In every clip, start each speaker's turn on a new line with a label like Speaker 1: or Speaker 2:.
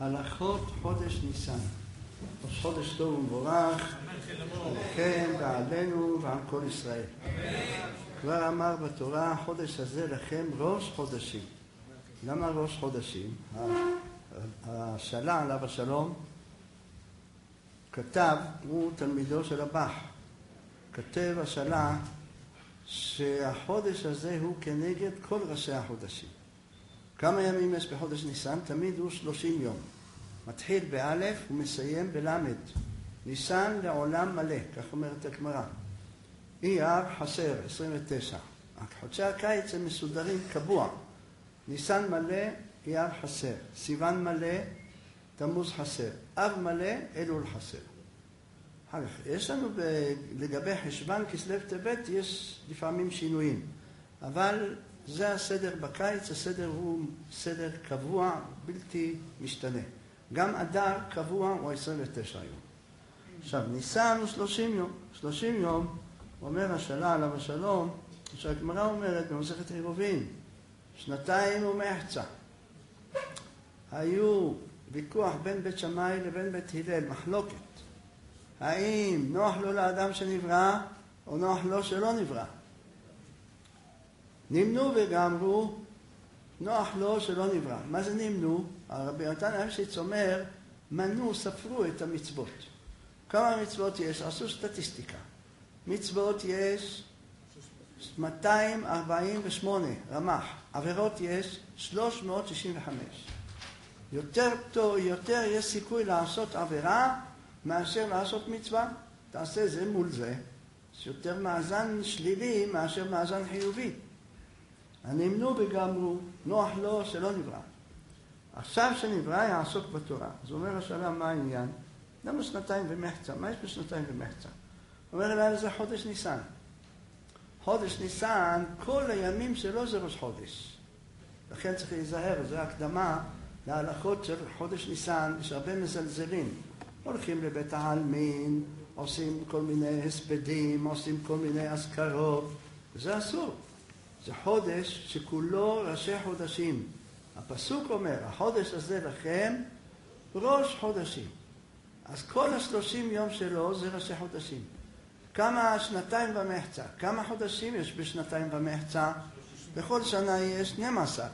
Speaker 1: הלכות חודש ניסן. ראש חודש טוב ומבורך, עליכם ועלינו ועל כל ישראל. כבר אמר בתורה, החודש הזה לכם ראש חודשים. למה ראש חודשים? השאלה עליו השלום כתב, הוא תלמידו של הבח. כתב השאלה שהחודש הזה הוא כנגד כל ראשי החודשים. כמה ימים יש בחודש ניסן? תמיד הוא 30 יום. מתחיל באלף ומסיים בלמד. ניסן לעולם מלא, כך אומרת הגמרא. אייר חסר, 29. חודשי הקיץ הם מסודרים קבוע. ניסן מלא, אייר חסר. סיוון מלא, תמוז חסר. אב מלא, אלול חסר. יש לנו לגבי חשבן כסלו טבת, יש לפעמים שינויים. אבל זה הסדר בקיץ, הסדר הוא סדר קבוע, בלתי משתנה. גם אדר קבוע הוא 29 יום. עכשיו, ניסן הוא 30 יום. 30 יום, אומר השאלה עליו השלום, שהגמרא אומרת במסכת עירובין, 2 ומחצה. היו ויכוח בין בית שמאי לבין בית הלל, מחלוקת. האם נוח לו לאדם שנברא, או נוח לו שלא נברא? נמנו וגמרו, נוח לו שלא נברא. מה זה נמנו? הרבי נתן אייבשיץ אומר, מנו, ספרו את המצוות. כמה מצוות יש? עשו סטטיסטיקה. מצוות יש 248 רמ"ח. עבירות יש 365. יותר יש סיכוי לעשות עבירה מאשר לעשות מצווה. תעשה זה מול זה. יש יותר מאזן שלילי מאשר מאזן חיובי. הנמנו וגמרו, נוח לו שלא נברא. עכשיו שנברא יעסוק בתורה. אז אומר השאלה, מה העניין? למה 2 ומחצה? מה יש ב2 ומחצה? אומר אליי, זה חודש ניסן. חודש ניסן, כל הימים שלו זה ראש חודש. לכן צריך להיזהר, זו הקדמה להלכות של חודש ניסן, יש הרבה מזלזלים. הולכים לבית העלמין, עושים כל מיני הספדים, עושים כל מיני אזכרות. זה אסור. זה חודש שכולו ראשי חודשים. הפסוק אומר, החודש הזה לכם ראש חודשים. אז כל 30 יום שלו זה ראשי חודשים. כמה 2 ומחצה? כמה חודשים יש ב2 ומחצה? בכל שנה יש 12.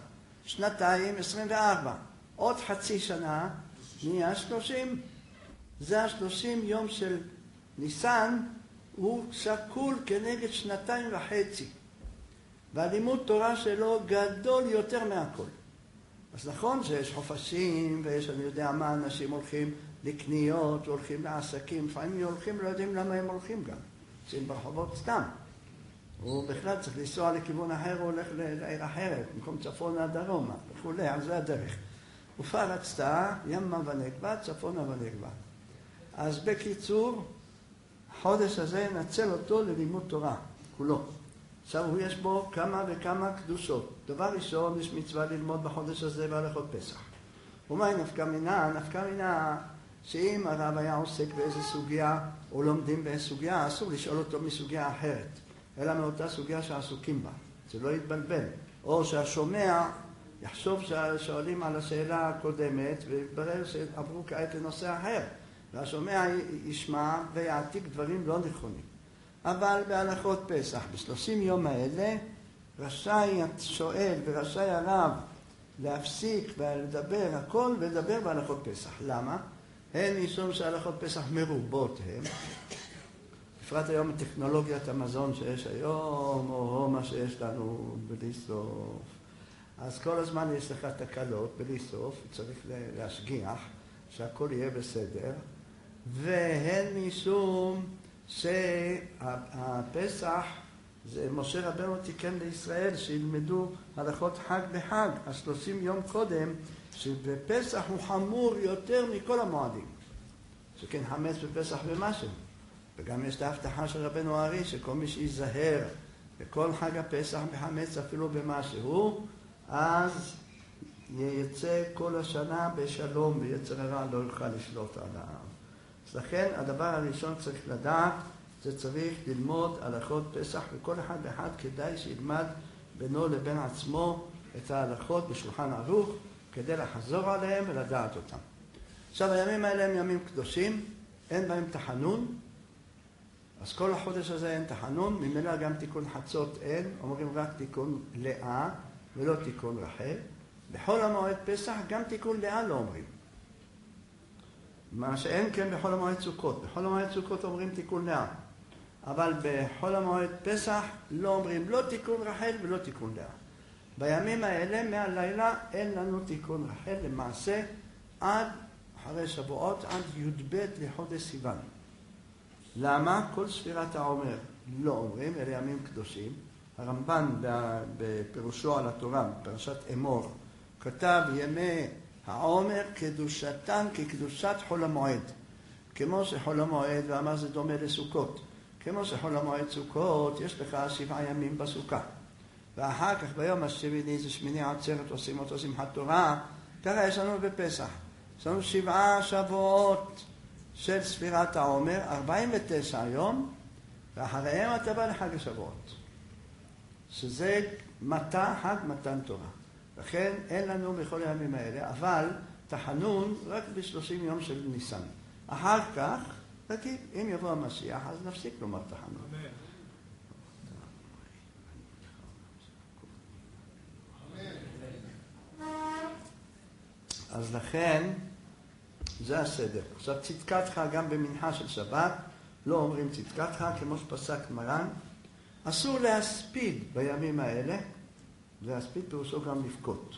Speaker 1: 2 24. עוד חצי שנה נהיה 30. זה 30 יום של ניסן, הוא שקול כנגד 2.5. והלימוד תורה שלו גדול יותר מהכל. אז נכון שיש חופשים, ויש אני יודע מה, אנשים הולכים לקניות, הולכים לעסקים, לפעמים הולכים, לא יודעים למה הם הולכים גם. יוצאים ברחובות סתם. הוא בכלל צריך לנסוע לכיוון אחר, הוא הולך לעיר אחרת, במקום צפונה דרומה, וכולי, על זה הדרך. ופרצת ימה ונגבה, צפונה ונגבה. אז בקיצור, החודש הזה נצל אותו ללימוד תורה, כולו. עכשיו יש בו כמה וכמה קדושות. דבר ראשון, יש מצווה ללמוד בחודש הזה בהלכות פסח. ומה נפקא מינה? נפקא מינה שאם הרב היה עוסק באיזו סוגיה, או לומדים באיזו סוגיה, אסור לשאול אותו מסוגיה אחרת, אלא מאותה סוגיה שעסוקים בה. זה לא יתבלבל. או שהשומע יחשוב ששואלים על השאלה הקודמת, ויתברר שעברו כעת לנושא אחר. והשומע ישמע ויעתיק דברים לא נכונים. אבל בהלכות פסח, ב30 יום האלה, רשאי השואל ורשאי הרב להפסיק ולדבר הכל ולדבר בהלכות פסח. למה? הן משום שהלכות פסח מרובות הם. בפרט היום טכנולוגיית המזון שיש היום, או מה שיש לנו בלי סוף. אז כל הזמן יש לך תקלות בלי סוף, צריך להשגיח שהכל יהיה בסדר. והן משום שהפסח, זה משה רבנו תיקן לישראל שילמדו הלכות חג בחג, 30 יום קודם, שבפסח הוא חמור יותר מכל המועדים. שכן חמץ בפסח ומשהו. וגם יש את ההבטחה של רבנו הארי, שכל מי שיזהר בכל חג הפסח בחמץ אפילו במשהו, אז יצא כל השנה בשלום, ויצר הרע לא יוכל לשלוט עליו. אז לכן הדבר הראשון צריך לדעת, זה צריך ללמוד הלכות פסח, וכל אחד ואחד כדאי שילמד בינו לבין עצמו את ההלכות בשולחן ערוך, כדי לחזור עליהם ולדעת אותם. עכשיו, הימים האלה הם ימים קדושים, אין בהם תחנון, אז כל החודש הזה אין תחנון, ממילא גם תיקון חצות אין, אומרים רק תיקון לאה ולא תיקון רחל. בחול המועד פסח גם תיקון לאה לא אומרים. מה שאין כן בחול המועד סוכות. בחול המועד סוכות אומרים תיקון לאה. אבל בחול המועד פסח לא אומרים לא תיקון רחל ולא תיקון לאה. בימים האלה מהלילה אין לנו תיקון רחל למעשה עד אחרי שבועות, עד י"ב לחודש סיוון. למה? כל ספירת העומר לא אומרים, אלה ימים קדושים. הרמב"ן בפירושו על התורה, בפרשת אמור, כתב ימי העומר קדושתן כקדושת חול המועד. כמו שחול המועד, ואמר זה דומה לסוכות. כמו שחול המועד סוכות, יש לך 7 ימים בסוכה. ואחר כך ביום השביעי, זה שמיני עצרת, עושים אותו שמחת תורה, ככה יש לנו בפסח. יש לנו 7 שבועות של ספירת העומר, 49 יום, ואחריהם אתה בא לחג השבועות. שזה חג מתן תורה. לכן אין לנו בכל הימים האלה, אבל תחנון רק ב30 יום של ניסן. אחר כך, נגיד, אם יבוא המשיח, אז נפסיק לומר תחנון. אז לכן, זה הסדר. עכשיו, צדקתך גם במנחה של שבת, לא אומרים צדקתך, כמו שפסק מרן. אסור להספיד בימים האלה, להספיד פירושו גם לבכות.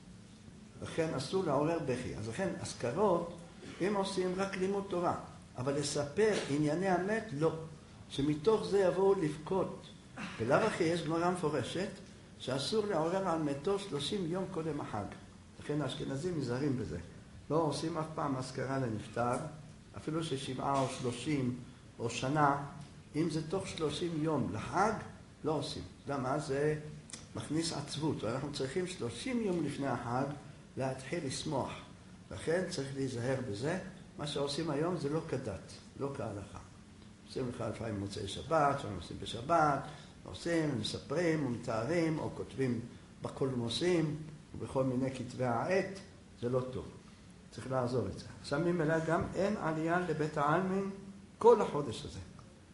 Speaker 1: לכן אסור לעורר בכי. אז לכן, אזכרות, הם עושים רק לימוד תורה, אבל לספר ענייני המת, לא. שמתוך זה יבואו לבכות. בלאו הכי יש גמרא מפורשת, שאסור לעורר על מתו 30 יום קודם החג. לכן האשכנזים נזהרים בזה. לא עושים אף פעם אזכרה לנפטר, אפילו ש7 או 30 או שנה, אם זה תוך 30 יום לחג, לא עושים. למה? זה מכניס עצבות, ואנחנו צריכים 30 יום לפני החג להתחיל לשמוח. לכן צריך להיזהר בזה. מה שעושים היום זה לא כדת, לא כהלכה. עושים לך לפעמים מוצאי שבת, שאנחנו עושים בשבת, עושים, מספרים ומתארים, או כותבים בקולמוסים, ובכל מיני כתבי העט, זה לא טוב. צריך לעזור את זה. עכשיו ממילא גם אין עלייה לבית העלמין כל החודש הזה.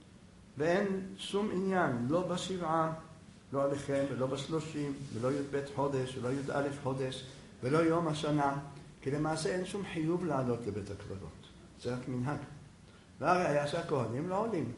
Speaker 1: ואין שום עניין, לא בשבעה, לא עליכם, ולא ב30, ולא י"ב חודש, ולא י"א חודש, ולא יום השנה, כי למעשה אין שום חיוב לעלות לבית הקברות. זה רק מנהג. והראיה שהכהנים לא עולים.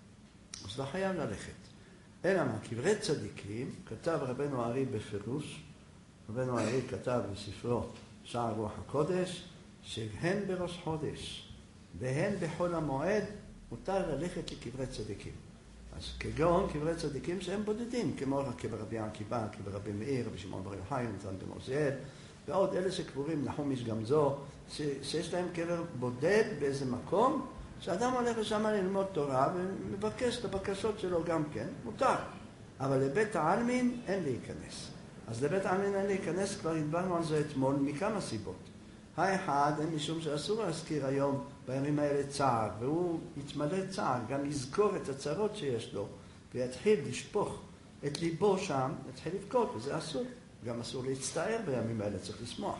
Speaker 1: אז לא חייב ללכת. אלא מה? קברי צדיקים, כתב רבנו הארי בפירוש, רבנו הארי כתב בספרו שער רוח הקודש, שהן בראש חודש והן בחול המועד מותר ללכת לקברי צדיקים. אז כגון קברי צדיקים שהם בודדים, כמו קבר רבי עקיבא, קבר רבי מאיר, רבי שמעון בר יוחאי, נתן בן עוזיאל, ועוד אלה שקבורים נחום איש גמזו, שיש להם קבר בודד באיזה מקום, שאדם הולך לשם ללמוד תורה ומבקש את הבקשות שלו גם כן, מותר. אבל לבית העלמין אין להיכנס. אז לבית העלמין אין להיכנס, כבר התברנו על זה אתמול, מכמה סיבות. האחד, אין משום שאסור להזכיר היום בימים האלה צער, והוא יתמלא צער, גם יזכור את הצרות שיש לו, ויתחיל לשפוך את ליבו שם, יתחיל לבכות, וזה אסור. גם אסור להצטער בימים האלה, צריך לשמוח.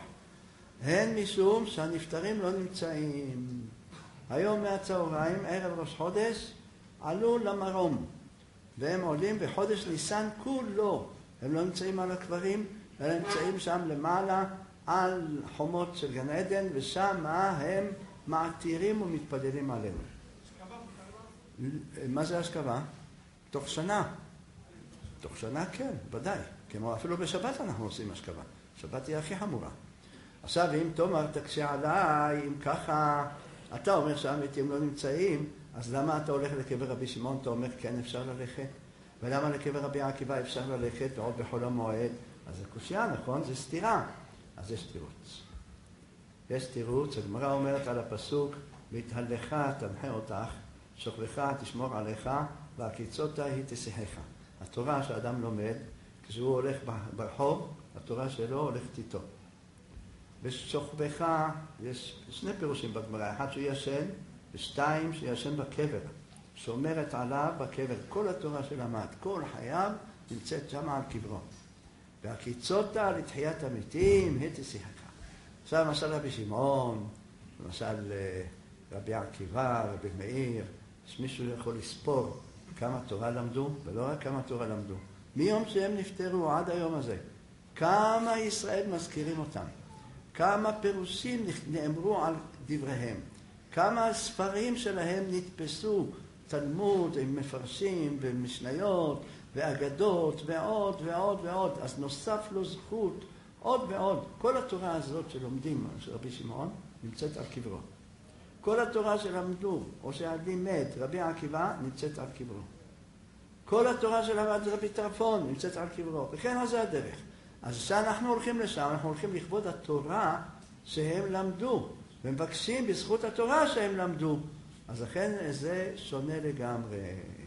Speaker 1: הן משום שהנפטרים לא נמצאים. היום מהצהריים, ערב ראש חודש, עלו למרום, והם עולים בחודש ניסן כולו. הם לא נמצאים על הקברים, אלא נמצאים שם למעלה, על חומות של גן עדן, ושם הם מעתירים ומתפללים עלינו. מה זה השכבה? תוך שנה. תוך שנה כן, ודאי. כמו אפילו בשבת אנחנו עושים השכבה. שבת היא הכי חמורה. עכשיו, אם תאמר תקשה עליי, אם ככה, אתה אומר שהמתים לא נמצאים, אז למה אתה הולך לקבר רבי שמעון? אתה אומר כן אפשר ללכת. ולמה לקבר רבי עקיבא אפשר ללכת ועוד בחול המועד? אז זה קושיה, נכון? זה סתירה. אז יש תירוץ. יש תירוץ, הגמרא אומרת על הפסוק, והתהלך תנחה אותך, שוכבך תשמור עליך, והקיצותה היא תשיחך. התורה שאדם לומד, כשהוא הולך ברחוב, התורה שלו הולכת איתו. ושוכבך, יש 2 פירושים בגמרא, אחד שהוא ישן, ו2 שישן בקבר. שומרת עליו בקבר. כל התורה שלמד, כל חייו נמצאת שם על קברו. והקיצותה לתחיית המתים, היא תשיחך. עכשיו משל רבי שמעון, למשל רבי עקיבא, רבי מאיר, יש מישהו יכול לספור כמה תורה למדו, ולא רק כמה תורה למדו. מיום שהם נפטרו עד היום הזה, כמה ישראל מזכירים אותם, כמה פירושים נאמרו על דבריהם, כמה ספרים שלהם נתפסו, תלמוד עם מפרשים ומשניות ואגדות ועוד ועוד ועוד. אז נוסף לו זכות עוד ועוד. כל התורה הזאת שלומדים של רבי שמעון נמצאת על קברו. כל התורה שלמדו או שלימד רבי עקיבא נמצאת על קברו. כל התורה שלמד רבי טרפון נמצאת על קברו. וכן אז זה הדרך. אז כשאנחנו הולכים לשם, אנחנו הולכים לכבוד התורה שהם למדו, ומבקשים בזכות התורה שהם למדו. אז לכן זה שונה לגמרי.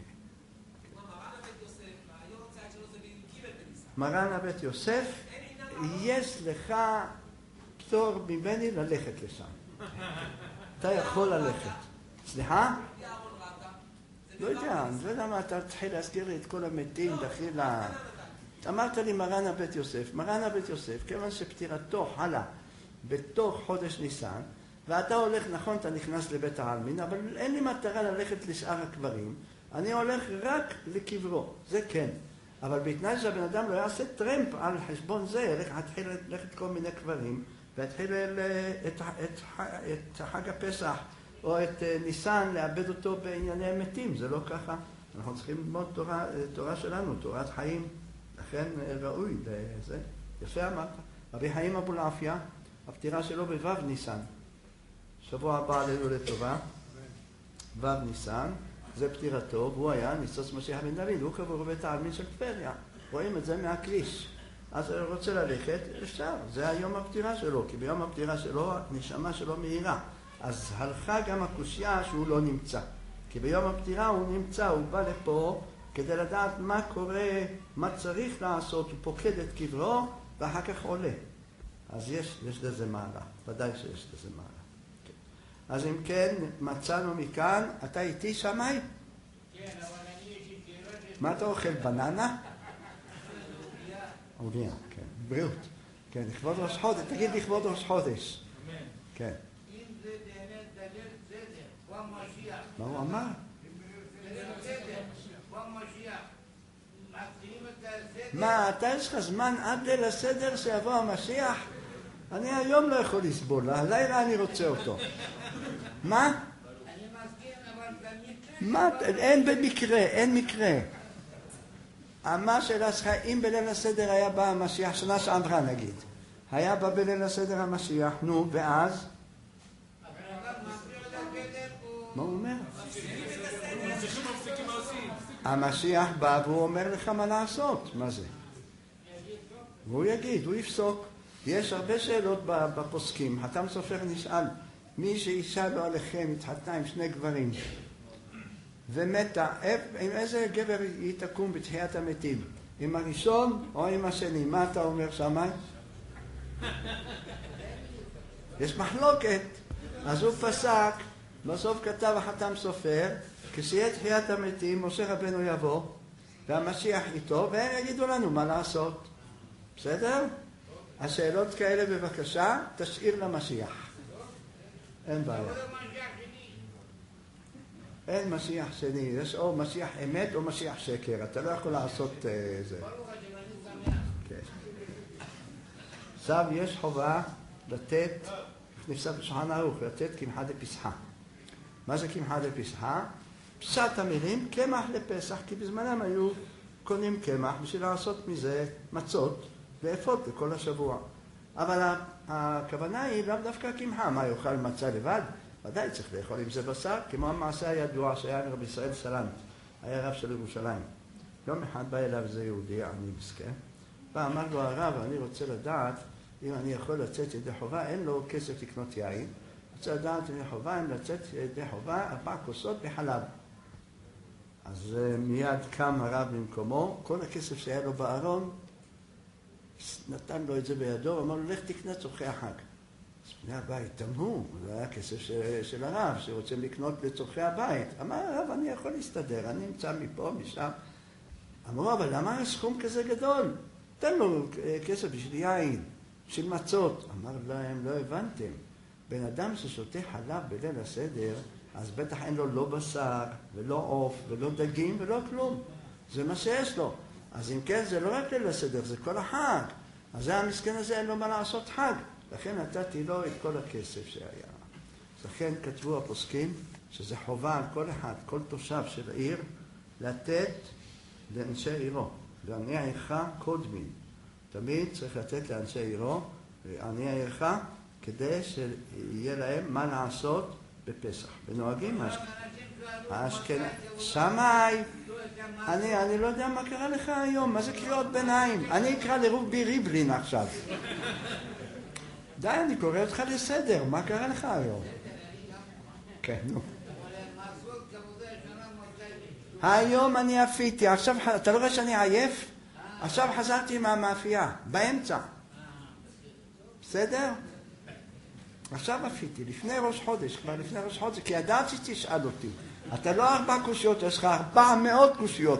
Speaker 1: מרן הבית יוסף, יש לך פטור ממני ללכת לשם. אתה יכול ללכת. סליחה? לא יודע, אני לא יודע מה, אתה תתחיל להזכיר לי את כל המתים, תחיל לה... אמרת לי מרן הבית יוסף. מרן הבית יוסף, כיוון שפטירתו חלה בתוך חודש ניסן, ואתה הולך, נכון, אתה נכנס לבית העלמין, אבל אין לי מטרה ללכת לשאר הקברים, אני הולך רק לקברו, זה כן. אבל בתנאי שהבן אדם לא יעשה טרמפ על חשבון זה, יתחיל ללכת כל מיני קברים, ויתחיל את חג הפסח או את ניסן, לאבד אותו בענייני מתים, זה לא ככה. אנחנו צריכים ללמוד תורה שלנו, תורת חיים, לכן ראוי לזה. יפה אמרת. רבי חיים אבולעפיה, הפטירה שלו בו' ניסן. שבוע הבא עלינו לטובה, ו' ניסן, זה פטירתו, והוא היה ניסוס משיח בן דוד, הוא קבור בבית העלמין של טבריה. רואים את זה מהכביש. אז הוא רוצה ללכת, אפשר, זה היום הפטירה שלו, כי ביום הפטירה שלו, הנשמה שלו מהירה. אז הלכה גם הקושיה שהוא לא נמצא. כי ביום הפטירה הוא נמצא, הוא בא לפה כדי לדעת מה קורה, מה צריך לעשות, הוא פוקד את קברו, ואחר כך עולה. אז יש לזה מעלה, ודאי שיש לזה מעלה. אז אם כן, מצאנו מכאן, אתה איתי שמאי?
Speaker 2: כן, אבל אני יש לי קירות...
Speaker 1: מה אתה אוכל, בננה? עוגיה, כן, בריאות. כן, לכבוד ראש חודש, תגיד לכבוד ראש חודש. כן.
Speaker 2: אם זה באמת דלל סדר, הוא המשיח.
Speaker 1: מה הוא אמר?
Speaker 2: דלל סדר, הוא המשיח. מתחילים את הסדר...
Speaker 1: מה, אתה יש לך זמן עד ליל הסדר שיבוא המשיח? אני היום לא יכול לסבול, הלילה אני רוצה אותו. מה?
Speaker 2: אני מסכים, אבל תמיד...
Speaker 1: מה? אין במקרה, אין מקרה. מה שאלה שלך, אם בליל הסדר היה בא המשיח, שנה שעברה נגיד, היה בא בליל הסדר המשיח, נו, ואז? מה הוא אומר? המשיח בא והוא אומר לך מה לעשות, מה זה? והוא יגיד, הוא יפסוק. יש הרבה שאלות בפוסקים. חתם סופר נשאל, מי שאישה לא עליכם התחתנה עם שני גברים ומתה, עם איזה גבר היא תקום בתחיית המתים? עם הראשון או עם השני? מה אתה אומר שמאי? יש מחלוקת. אז הוא פסק, בסוף כתב החתם סופר, כשיהיה תחיית המתים, משה רבנו יבוא והמשיח איתו, והם יגידו לנו מה לעשות. בסדר? השאלות כאלה בבקשה, תשאיר למשיח. אין בעיה. אין משיח שני, יש או משיח אמת או משיח שקר, אתה לא יכול לעשות זה. עכשיו יש חובה לתת, נפסק בשולחן ערוך, לתת קמחא דפסחא. מה זה קמחא דפסחא? פשט המילים, קמח לפסח, כי בזמנם היו קונים קמח בשביל לעשות מזה מצות ואפות לכל השבוע. אבל הכוונה היא לאו דווקא קמחא, מה יאכל מצה לבד? ודאי צריך לאכול עם זה בשר, כמו המעשה הידוע שהיה מרבי ישראל סלנט, היה רב של ירושלים. יום אחד בא אליו זה יהודי, אני מסכן, ואמר לו הרב, אני רוצה לדעת אם אני יכול לצאת ידי חובה, אין לו כסף לקנות יין, רוצה לדעת ידי חובה, אם לצאת ידי חובה 4 כוסות בחלב. אז מיד קם הרב במקומו, כל הכסף שהיה לו בארון, נתן לו את זה בידו, ואמר לו, לך תקנה צורכי החג. אז בני הבית תמהו, זה היה כסף של הרב, שרוצים לקנות לצורכי הבית. אמר הרב, אני יכול להסתדר, אני נמצא מפה, משם. אמרו, אבל למה הסכום כזה גדול? תן לו כסף בשביל יין, בשביל מצות. אמר להם, לא הבנתם. בן אדם ששותה חלב בליל הסדר, אז בטח אין לו לא בשר, ולא עוף, ולא דגים, ולא כלום. זה מה שיש לו. אז אם כן, זה לא רק ליל הסדר, זה כל החג. אז זה המסכן הזה, אין לו מה לעשות חג. לכן נתתי לו את כל הכסף שהיה. לכן כתבו הפוסקים, שזה חובה על כל אחד, כל תושב של העיר, לתת לאנשי עירו. ועניי עירך קודמים. תמיד צריך לתת לאנשי עירו, ועניי עירך, כדי שיהיה להם מה לעשות בפסח. ונוהגים האשכנזים. שמאי, אני לא יודע מה קרה לך היום, מה זה קריאות ביניים? אני אקרא לרובי ריבלין עכשיו. די, אני קורא אותך לסדר, מה קרה לך היום? כן, נו. היום אני עפיתי, עכשיו, אתה לא רואה שאני עייף? עכשיו חזרתי מהמאפייה, באמצע. בסדר? עכשיו עפיתי, לפני ראש חודש, כבר לפני ראש חודש, כי ידעתי שתשאל אותי. אתה לא 4 קושיות, יש לך 400 קושיות.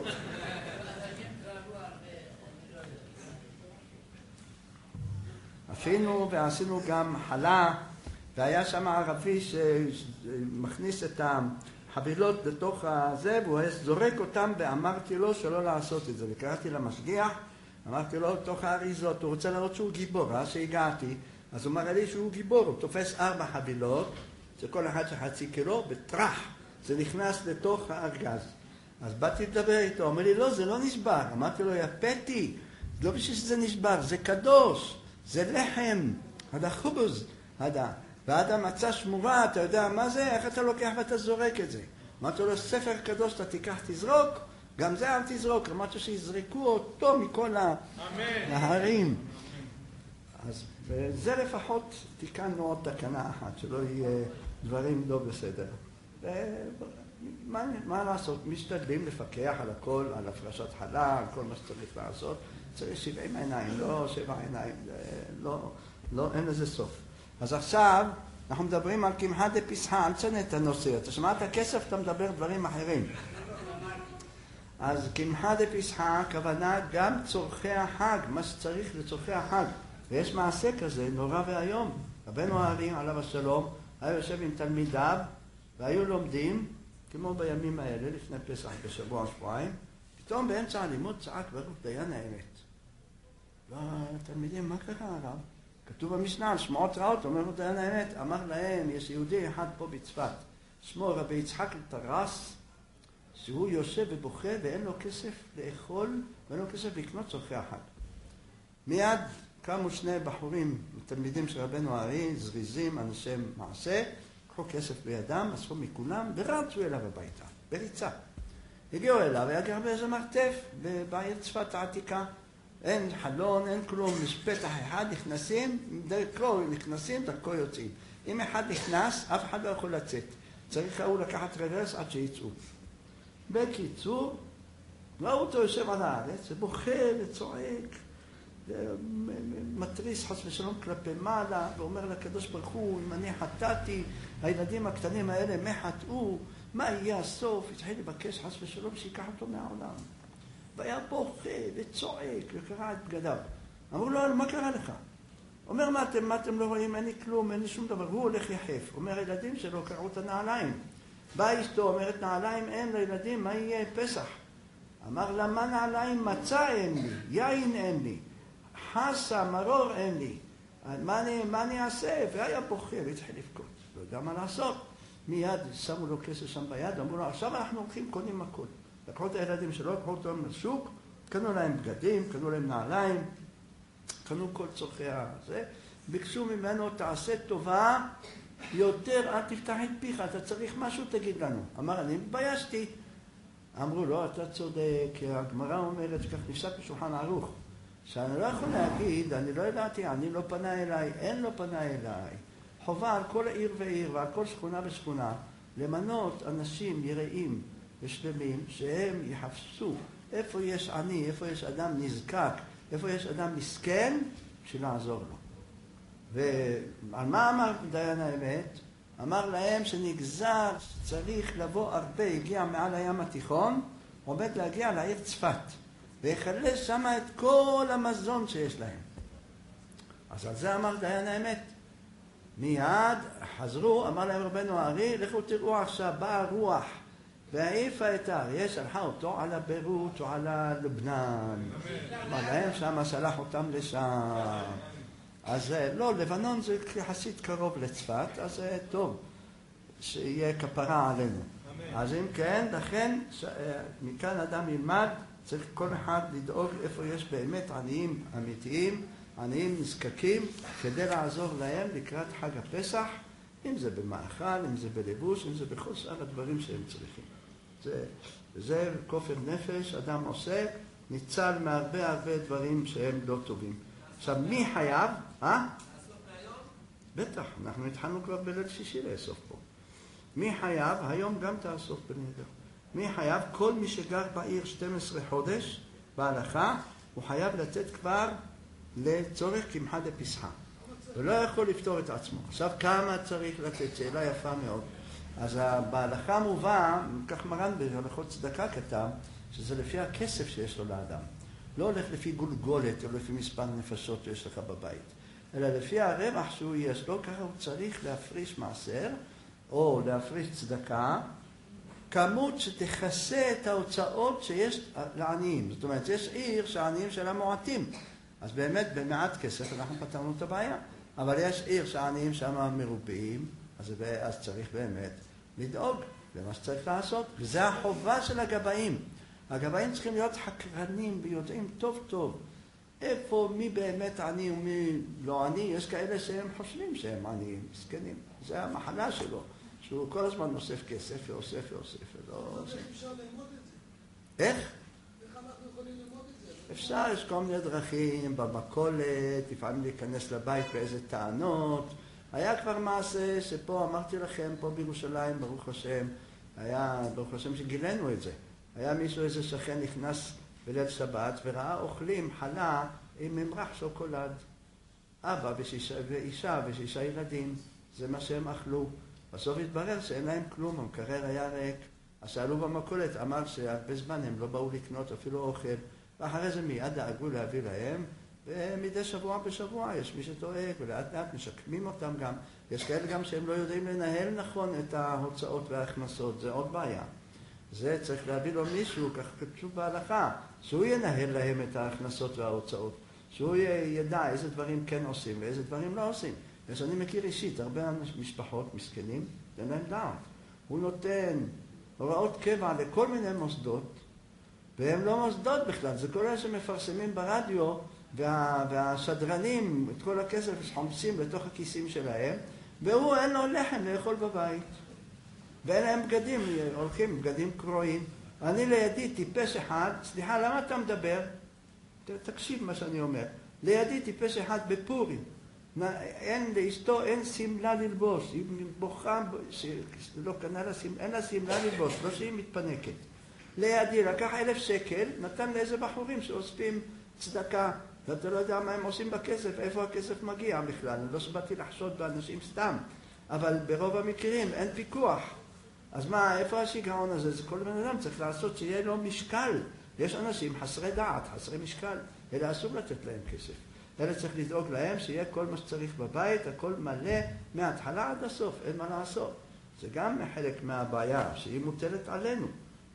Speaker 1: עשינו ועשינו גם חלה, והיה שם ערבי שמכניס את החבילות לתוך הזה, והוא זורק אותם, ואמרתי לו שלא לעשות את זה. וקראתי למשגיח, אמרתי לו, תוך האריזות, הוא רוצה לראות שהוא גיבור, שהגעתי. אז הוא אמר לי שהוא גיבור, הוא תופס 4 חבילות, שכל אחד של 0.5 קילו, וטרח, זה נכנס לתוך הארגז. אז באתי לדבר איתו, הוא אומר לי, לא, זה לא נשבר. אמרתי לו, יפתי, לא בשביל שזה נשבר, זה קדוש, זה לחם, הדה חובוז, ועדה מצה שמורה, אתה יודע מה זה? איך אתה לוקח ואתה זורק את זה? אמרתי לו, ספר קדוש, אתה תיקח, תזרוק, גם זה אל תזרוק, אמרתי שיזרקו אותו מכל ההרים. אז וזה לפחות תיקנו עוד תקנה אחת, שלא יהיה דברים לא בסדר. מה לעשות? משתדלים לפקח על הכל, על הפרשת חלה, על כל מה שצריך לעשות. צריך 70 עיניים, לא 7 עיניים, לא, אין לזה סוף. אז עכשיו אנחנו מדברים על קמחא דפסחא, אל תשנה את הנושא. אתה שמעת כסף, אתה מדבר דברים אחרים. אז קמחא דפסחא, הכוונה גם צורכי החג, מה שצריך לצורכי החג. ויש מעשה כזה, נורא והיום. רבנו הארי, עליו השלום, היה יושב עם תלמידיו, והיו לומדים, כמו בימים האלה, לפני פסח בשבוע שבועיים, פתאום באמצע הלימוד צעק ברוך דיין האמת. והתלמידים, מה קרה הרב? כתוב במשנה על שמועות רעות, אומר לו דיין האמת, אמר להם, יש יהודי אחד פה בצפת, שמו רבי יצחק לטרס, שהוא יושב ובוכה ואין לו כסף לאכול, ואין לו כסף לקנות צורכי החג. מיד קמו 2 בחורים, תלמידים של רבנו הארי, זריזים, אנשי מעשה, קחו כסף בידם, אספו מכולם, ורצו אליו הביתה, בריצה. הגיעו אליו, היה גר באיזה מרתף, בעיר צפת העתיקה. אין חלון, אין כלום, יש פתח אחד, דרכו נכנסים, דרכו יוצאים. אם אחד נכנס, אף אחד לא יכול לצאת. צריך הוא לקחת רוורס עד שיצאו. בקיצור, ראו אותו יושב על הארץ, ובוכה וצועק, מטריס חס ושלום כלפי מעלה, ואומר לקדוש ברוך הוא, אם אני חטאתי, הילדים הקטנים האלה מחטאו, מה יהיה הסוף? התחיל לבקש חס ושלום שיקח אותו מהעולם. והיה בוכה וצועק וקרא את בגדיו. אמרו לו, מה קרה לך? אומר, מה אתם לא רואים? אין לי כלום, אין לי שום דבר. הוא הולך יחף. אומר, הילדים שלו קרעו את הנעליים. באה אשתו, אומרת, נעליים אין לילדים, מה יהיה פסח? אמר לה, מה נעליים? מצה אין לי, יין אין לי, חסה, מרור אין לי. מה אני אעשה? והיה בוכה והתחיל לבכות. לא יודע מה לעשות. מיד שמו לו כסף שם ביד, אמרו לו, עכשיו אנחנו הולכים, קונים הכל. לקחו את הילדים שלו, לקחו אותם לשוק, קנו להם בגדים, קנו להם נעליים, קנו כל צורכי הזה, ביקשו ממנו, תעשה טובה, יותר אל תפתח את פיך, אתה צריך משהו, תגיד לנו. אמר, אני מתביישתי. אמרו לו, אתה צודק, הגמרא אומרת שכך נפסק בשולחן ערוך, שאני לא יכול להגיד, אני לא ידעתי, אני לא פנה אליי, אין לא פנה אליי. חובה על כל העיר ועיר ועל כל שכונה ושכונה, למנות אנשים יראים ושלמים שהם יחפשו איפה יש עני, איפה יש אדם נזקק, איפה יש אדם מסכן, בשביל לעזור לו. ועל מה אמר דיין האמת? אמר להם שנגזר שצריך לבוא הרבה, הגיע מעל הים התיכון, עומד להגיע לעיר צפת, ויחלש שם את כל המזון שיש להם. אז על זה אמר דיין האמת. מיד חזרו, אמר להם רבנו הארי, לכו תראו עכשיו, באה רוח והעיפה את האריה, שלחה אותו על הביירות או על הלבנן. אמר להם שמה שלח אותם לשם. אז לא, לבנון זה יחסית קרוב לצפת, אז טוב, שיהיה כפרה עלינו. אז אם כן, לכן מכאן אדם ילמד, צריך כל אחד לדאוג איפה יש באמת עניים אמיתיים, עניים נזקקים, כדי לעזור להם לקראת חג הפסח, אם זה במאכל, אם זה בלבוש, אם זה בכל שאר הדברים שהם צריכים. זה כופר נפש, אדם עושה, ניצל מהרבה דברים שהם לא טובים. עכשיו, מי חייב? בטח, אנחנו התחלנו כבר בליל שישי לאסוף פה. מי חייב? היום גם תאסוף בנדר. מי חייב? כל מי שגר בעיר 12 חודש בהלכה, הוא חייב לתת כבר לצורך קמחא דפסחא. ולא יכול לפתור את עצמו. עכשיו, כמה צריך לתת? שאלה יפה מאוד. אז בהלכה מובא, כך מרן בהלכות צדקה כתב, שזה לפי הכסף שיש לו לאדם. לא הולך לפי גולגולת או לפי מספר נפשות שיש לך בבית. אלא לפי הרווח שהוא יש לו, ככה הוא צריך להפריש מעשר, או להפריש צדקה, כמות שתכסה את ההוצאות שיש לעניים. זאת אומרת, יש עיר שהעניים שלה מועטים. אז באמת, במעט כסף אנחנו פתרנו את הבעיה. אבל יש עיר שהעניים שם מרובים, אז צריך באמת לדאוג למה שצריך לעשות. וזה החובה של הגבאים. הגבאים צריכים להיות חקרנים ויודעים טוב טוב. איפה, מי באמת עני ומי לא עני. יש כאלה שהם חושבים שהם עניים, מסכנים. זה המחלה שלו. שהוא כל הזמן נוסף כסף ואוסף.
Speaker 3: איך אפשר ללמוד את זה?
Speaker 1: איך?
Speaker 3: איך אנחנו יכולים ללמוד את זה?
Speaker 1: אפשר, יש כל מיני דרכים, במכולת, לפעמים להיכנס לבית באיזה טענות. היה כבר מעשה שפה, אמרתי לכם, פה בירושלים, ברוך השם, היה, ברוך השם שגילנו את זה. היה מישהו, איזה שכן נכנס בליל שבת וראה אוכלים חלה עם ממרח שוקולד. אבא ואישה ושישה ילדים, זה מה שהם אכלו. בסוף התברר שאין להם כלום, המקרר היה ריק. אז שאלו במכולת, אמר שהרבה זמן הם לא באו לקנות אפילו אוכל, ואחרי זה מיד דאגו להביא להם, ומדי שבוע בשבוע יש מי שדואג, ולאט לאט משקמים אותם גם. יש כאלה גם שהם לא יודעים לנהל נכון את ההוצאות וההכנסות, זה עוד בעיה. זה צריך להביא לו מישהו, כך כתוב בהלכה, שהוא ינהל להם את ההכנסות וההוצאות, שהוא ידע איזה דברים כן עושים ואיזה דברים לא עושים. אני מכיר אישית, הרבה משפחות מסכנים, אין להם דעת. הוא נותן הוראות קבע לכל מיני מוסדות, והם לא מוסדות בכלל, זה כל אלה שמפרסמים ברדיו, והשדרנים את כל הכסף חומסים לתוך הכיסים שלהם, והוא אין לו לחם לאכול בבית. ואין להם בגדים, הולכים בגדים קרועים. אני לידי טיפש אחד, סליחה, למה אתה מדבר? תקשיב מה שאני אומר. לידי טיפש אחד בפורים. אין לאשתו, אין סמלה ללבוש. היא בוכה, לא קנה לה, אין לה סמלה ללבוש, לא שהיא מתפנקת. לידי לקח 1,000 שקל, נתן לאיזה בחורים שאוספים צדקה. ואתה לא יודע מה הם עושים בכסף, איפה הכסף מגיע בכלל. אני לא שבאתי לחשוד באנשים סתם. אבל ברוב המקרים אין פיקוח. אז מה, איפה השיגעון הזה? זה כל בן אדם צריך לעשות שיהיה לו משקל. יש אנשים חסרי דעת, חסרי משקל. אלה אסור לתת להם כסף. אלה צריך לדאוג להם שיהיה כל מה שצריך בבית, הכל מלא מההתחלה עד הסוף, אין מה לעשות. זה גם חלק מהבעיה שהיא מוטלת עלינו.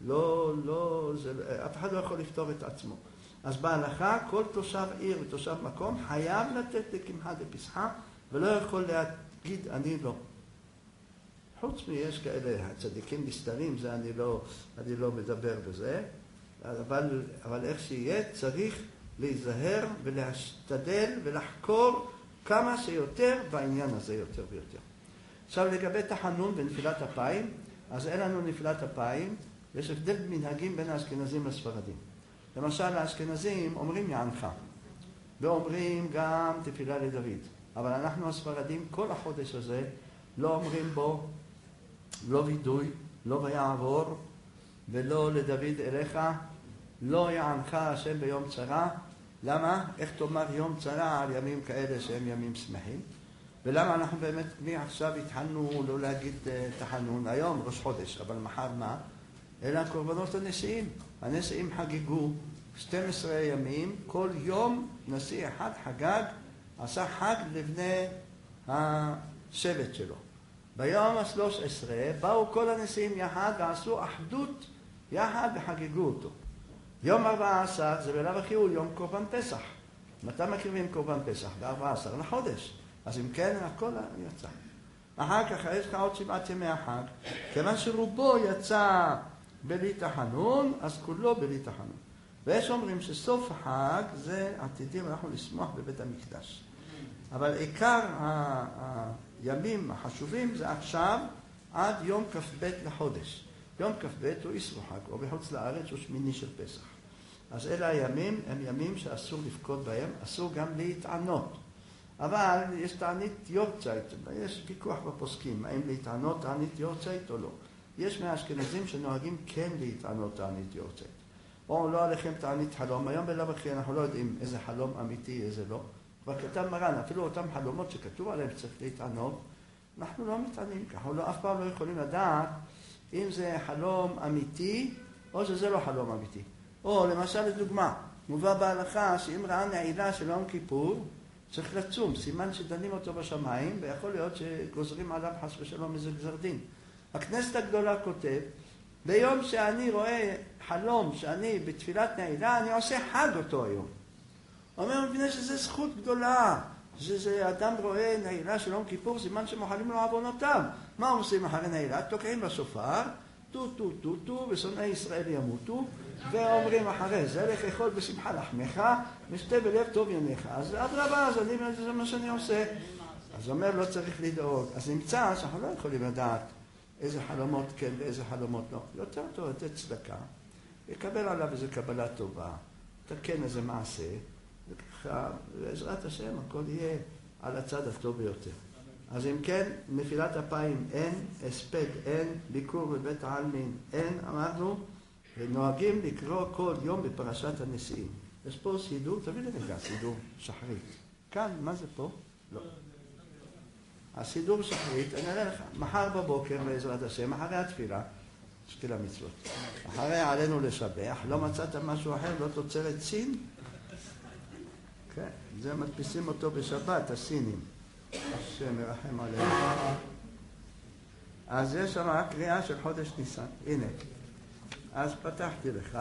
Speaker 1: אף אחד לא יכול לפתור את עצמו. אז בהלכה, כל תושב עיר ותושב מקום חייב לתת לקמחא דפסחא, ולא יכול להגיד אני לא. חוץ מיש כאלה הצדיקים נסתרים, זה אני לא מדבר בזה, אבל איך שיהיה צריך להיזהר ולהשתדל ולחקור כמה שיותר בעניין הזה יותר ויותר. עכשיו לגבי תחנון ונפילת אפיים, אז אין לנו נפילת אפיים, יש הבדל מנהגים בין האשכנזים לספרדים. למשל האשכנזים אומרים יענך, ואומרים גם תפילה לדוד, אבל אנחנו הספרדים כל החודש הזה לא אומרים בו לא וידוי, לא ויעבור, ולא לדוד אליך, לא יענך השם ביום צרה. למה? איך תאמר יום צרה על ימים כאלה שהם ימים שמחים? ולמה אנחנו באמת מעכשיו התחלנו לא להגיד תחנון, היום ראש חודש, אבל מחר מה? אלה קורבנות הנשיאים. הנשיאים חגגו 12 ימים, כל יום נשיא אחד חגג, עשה חג לבני שבט שלו. ביום ה-13 באו כל הנשיאים יחד ועשו אחדות יחד וחגגו אותו. יום 14 זה בלאו הכי הוא יום קורבן פסח. מתי מקריבים קורבן פסח? ב-14 לחודש. אז אם כן, הכל יצא. אחר כך יש לך עוד 7 ימי החג. כיוון שרובו יצא בלי תחנון, אז כולו בלי תחנון. ויש אומרים שסוף החג זה עתידים אנחנו לשמוח בבית המקדש. אבל עיקר הימים החשובים זה עכשיו עד יום כ"ב לחודש. יום כ"ב הוא אסרו חג, או בחוץ לארץ הוא שמיני של פסח. אז אלה הימים הם ימים שאסור לבכות בהם, אסור גם להתענות. אבל יש תענית יורצייט, יש ויכוח בפוסקים, האם להתענות תענית יורצייט או לא. יש מהאשכנזים שנוהגים כן להתענות תענית יורצייט. או לא עליכם תענית חלום, היום בלאו הכי אנחנו לא יודעים איזה חלום אמיתי, איזה לא. כבר כתב מרן, אפילו אותם חלומות שכתוב עליהם צריך להתענות, אנחנו לא מתענים, אנחנו אף פעם לא יכולים לדעת אם זה חלום אמיתי או שזה לא חלום אמיתי. או למשל לדוגמה, מובא בהלכה שאם ראה נעילה של יום כיפור, צריך לצום, סימן שדנים אותו בשמיים, ויכול להיות שגוזרים עליו חס ושלום איזה גזר דין. הכנסת הגדולה כותב, ביום שאני רואה חלום שאני בתפילת נעילה, אני עושה חג אותו היום. אומר, מבינה שזה זכות גדולה, שזה אדם רואה נעילה של יום כיפור, סימן שמוחלים לו עוונותיו. מה עושים אחרי נעילה? תוקעים בשופר, טו טו טו טו, ושונאי ישראל ימותו, ואומרים אחרי זה, לך אכול בשמחה לחמך, ושתה בלב טוב ימיך. אז אדרבה, אז זה מה שאני עושה. אז אומר, לא צריך לדאוג. אז נמצא שאנחנו לא יכולים לדעת איזה חלומות כן ואיזה חלומות לא. יותר טוב לתת צדקה, יקבל עליו איזו קבלה טובה, תקן איזה מעשה, וככה, בעזרת השם, הכל יהיה על הצד הטוב ביותר. אז אם כן, נפילת אפיים אין, הספד אין, ביקור בבית העלמין אין, אמרנו, ונוהגים לקרוא כל יום בפרשת הנשיאים. יש פה סידור, תביא לי רגע, סידור שחרית. כאן, מה זה פה? לא. הסידור שחרית, אני אראה לך, מחר בבוקר בעזרת השם, אחרי התפילה, תפילה מצוות. אחרי עלינו לשבח, לא מצאת משהו אחר, לא תוצרת סין? כן, זה מדפיסים אותו בשבת, הסינים. השם מרחם עליהם. אז יש שם רק קריאה של חודש ניסן. הנה. אז פתחתי לך.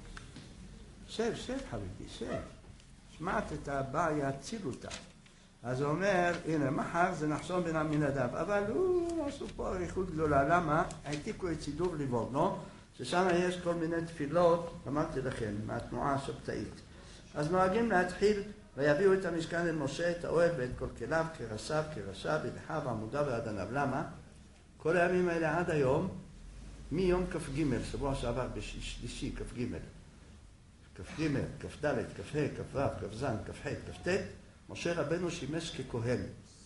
Speaker 1: שב חביבי, שב. שמעת את הבא יציל אותה. אז הוא אומר, הנה, מחר זה נחשון בן עמינדב. אבל עשו פה אריכות גדולה. למה? העתיקו את סידור ליבורנו, ששם יש כל מיני תפילות, אמרתי לכם, מהתנועה השבתאית. אז נוהגים להתחיל, ויביאו את המשכן אל משה, את האוהל ואת כל כליו, כרסיו, כראשיו, בדחיו, עמודיו ועדניו. למה? כל הימים האלה עד היום, מיום כ"ג, שבוע שעבר בשלישי, כ"ג, כ"ג, כ"ד, כ"ה, כ"ו, כ"ז, כ"ח, כ"ט, משה רבנו שימש ככהן,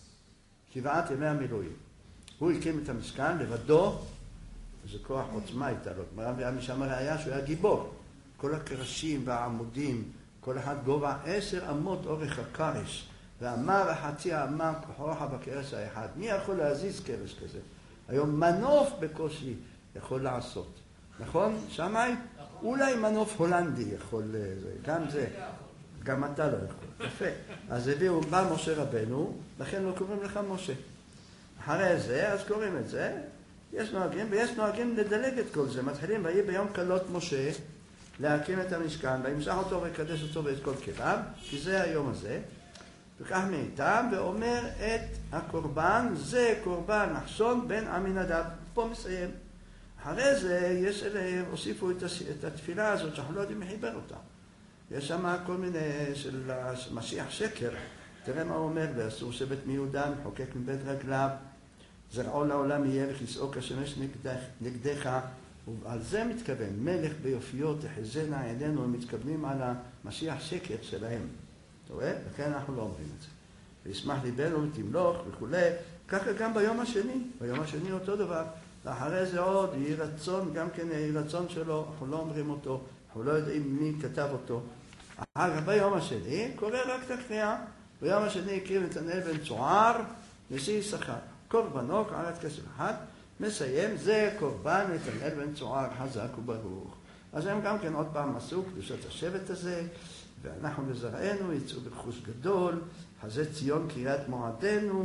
Speaker 1: 7 ימי המילואים. הוא הקים את המשכן לבדו, איזה כוח עוצמה הייתה לו. גמרא מביאה משם ראיה שהוא היה גיבור. כל הקרשים והעמודים, כל אחד גובה 10 אמות אורך הקרש, ואמה וחצי האמה כוחך בקרש האחד. מי יכול להזיז קרש כזה? היום מנוף בקושי יכול לעשות. נכון? שמאי? אולי מנוף הולנדי יכול, גם זה. גם אתה לא יכול. יפה. אז הביאו, בא משה רבנו, לכן לא קוראים לך משה. אחרי זה, אז קוראים את זה, יש נוהגים, ויש נוהגים לדלג את כל זה. מתחילים, ויהי ביום כלות משה, להקים את המשכן, וימשך אותו ויקדש אותו ואת כל כליו, כי זה היום הזה, וכך מאיתם, ואומר את הקורבן, זה קורבן נחשון בן עמינדב. פה מסיים. אחרי זה, יש אלה, הוסיפו את התפילה הזאת, שאנחנו לא יודעים מי חיבר אותה. יש שם כל מיני של משיח שקר. תראה מה הוא אומר, ואסור שבט מיהודה מחוקק מבית רגליו, זרעו לעולם יהיה וכיסאו כשמש נגדך, ועל זה מתכוון, מלך ביופיו תחזינה עינינו, הם מתכוונים על המשיח שקר שלהם. אתה רואה? לכן אנחנו לא אומרים את זה. וישמח ליבנו ותמלוך וכו'. ככה גם ביום השני. ביום השני אותו דבר. ואחרי זה עוד יהי רצון, גם כן יהי רצון שלו, אנחנו לא אומרים אותו, אנחנו לא יודעים מי כתב אותו. אחר כך ביום השני קורא רק את הקריאה. ביום השני הקריב נתנאל בן צוער, נשיא יששכר. קורבנו, קערת כסף אחד, מסיים, זה קורבן נתנאל בן צוער, חזק וברוך. אז הם גם כן עוד פעם עשו קדושת השבט הזה, ואנחנו לזרענו יצאו ברכוש גדול, חזה ציון קריאת מועדנו,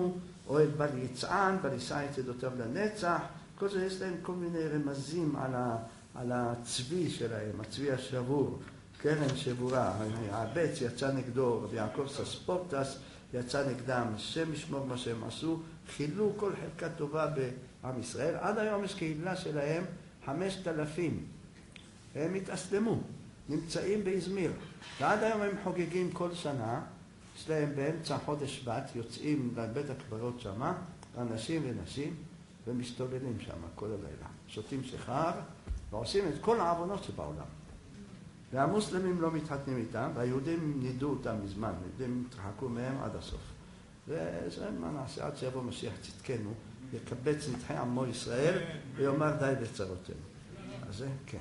Speaker 1: אוהל בל יצען, בל יישא את עדותיו לנצח. כל זה יש להם כל מיני רמזים על הצבי שלהם, הצבי השבור, קרן שבורה. הבץ יצא נגדו, רבי יעקב סספורטס יצא נגדם, השם ישמור מה שהם עשו, חילו כל חלקה טובה בעם ישראל. עד היום יש קהילה שלהם 5,000. הם התאסלמו, נמצאים באזמיר, ועד היום הם חוגגים כל שנה. יש להם באמצע חודש שבט, יוצאים לבית הקברות שמה, אנשים ונשים, ומשתוללים שם כל הלילה. שותים שחר, ועושים את כל העוונות שבעולם. והמוסלמים לא מתחתנים איתם, והיהודים נידו אותם מזמן, היהודים התרחקו מהם עד הסוף. וזה מה נעשה עד שיבוא משיח צדקנו, יקבץ נדחי עמו ישראל, ויאמר די לצרותינו. אז זה כן.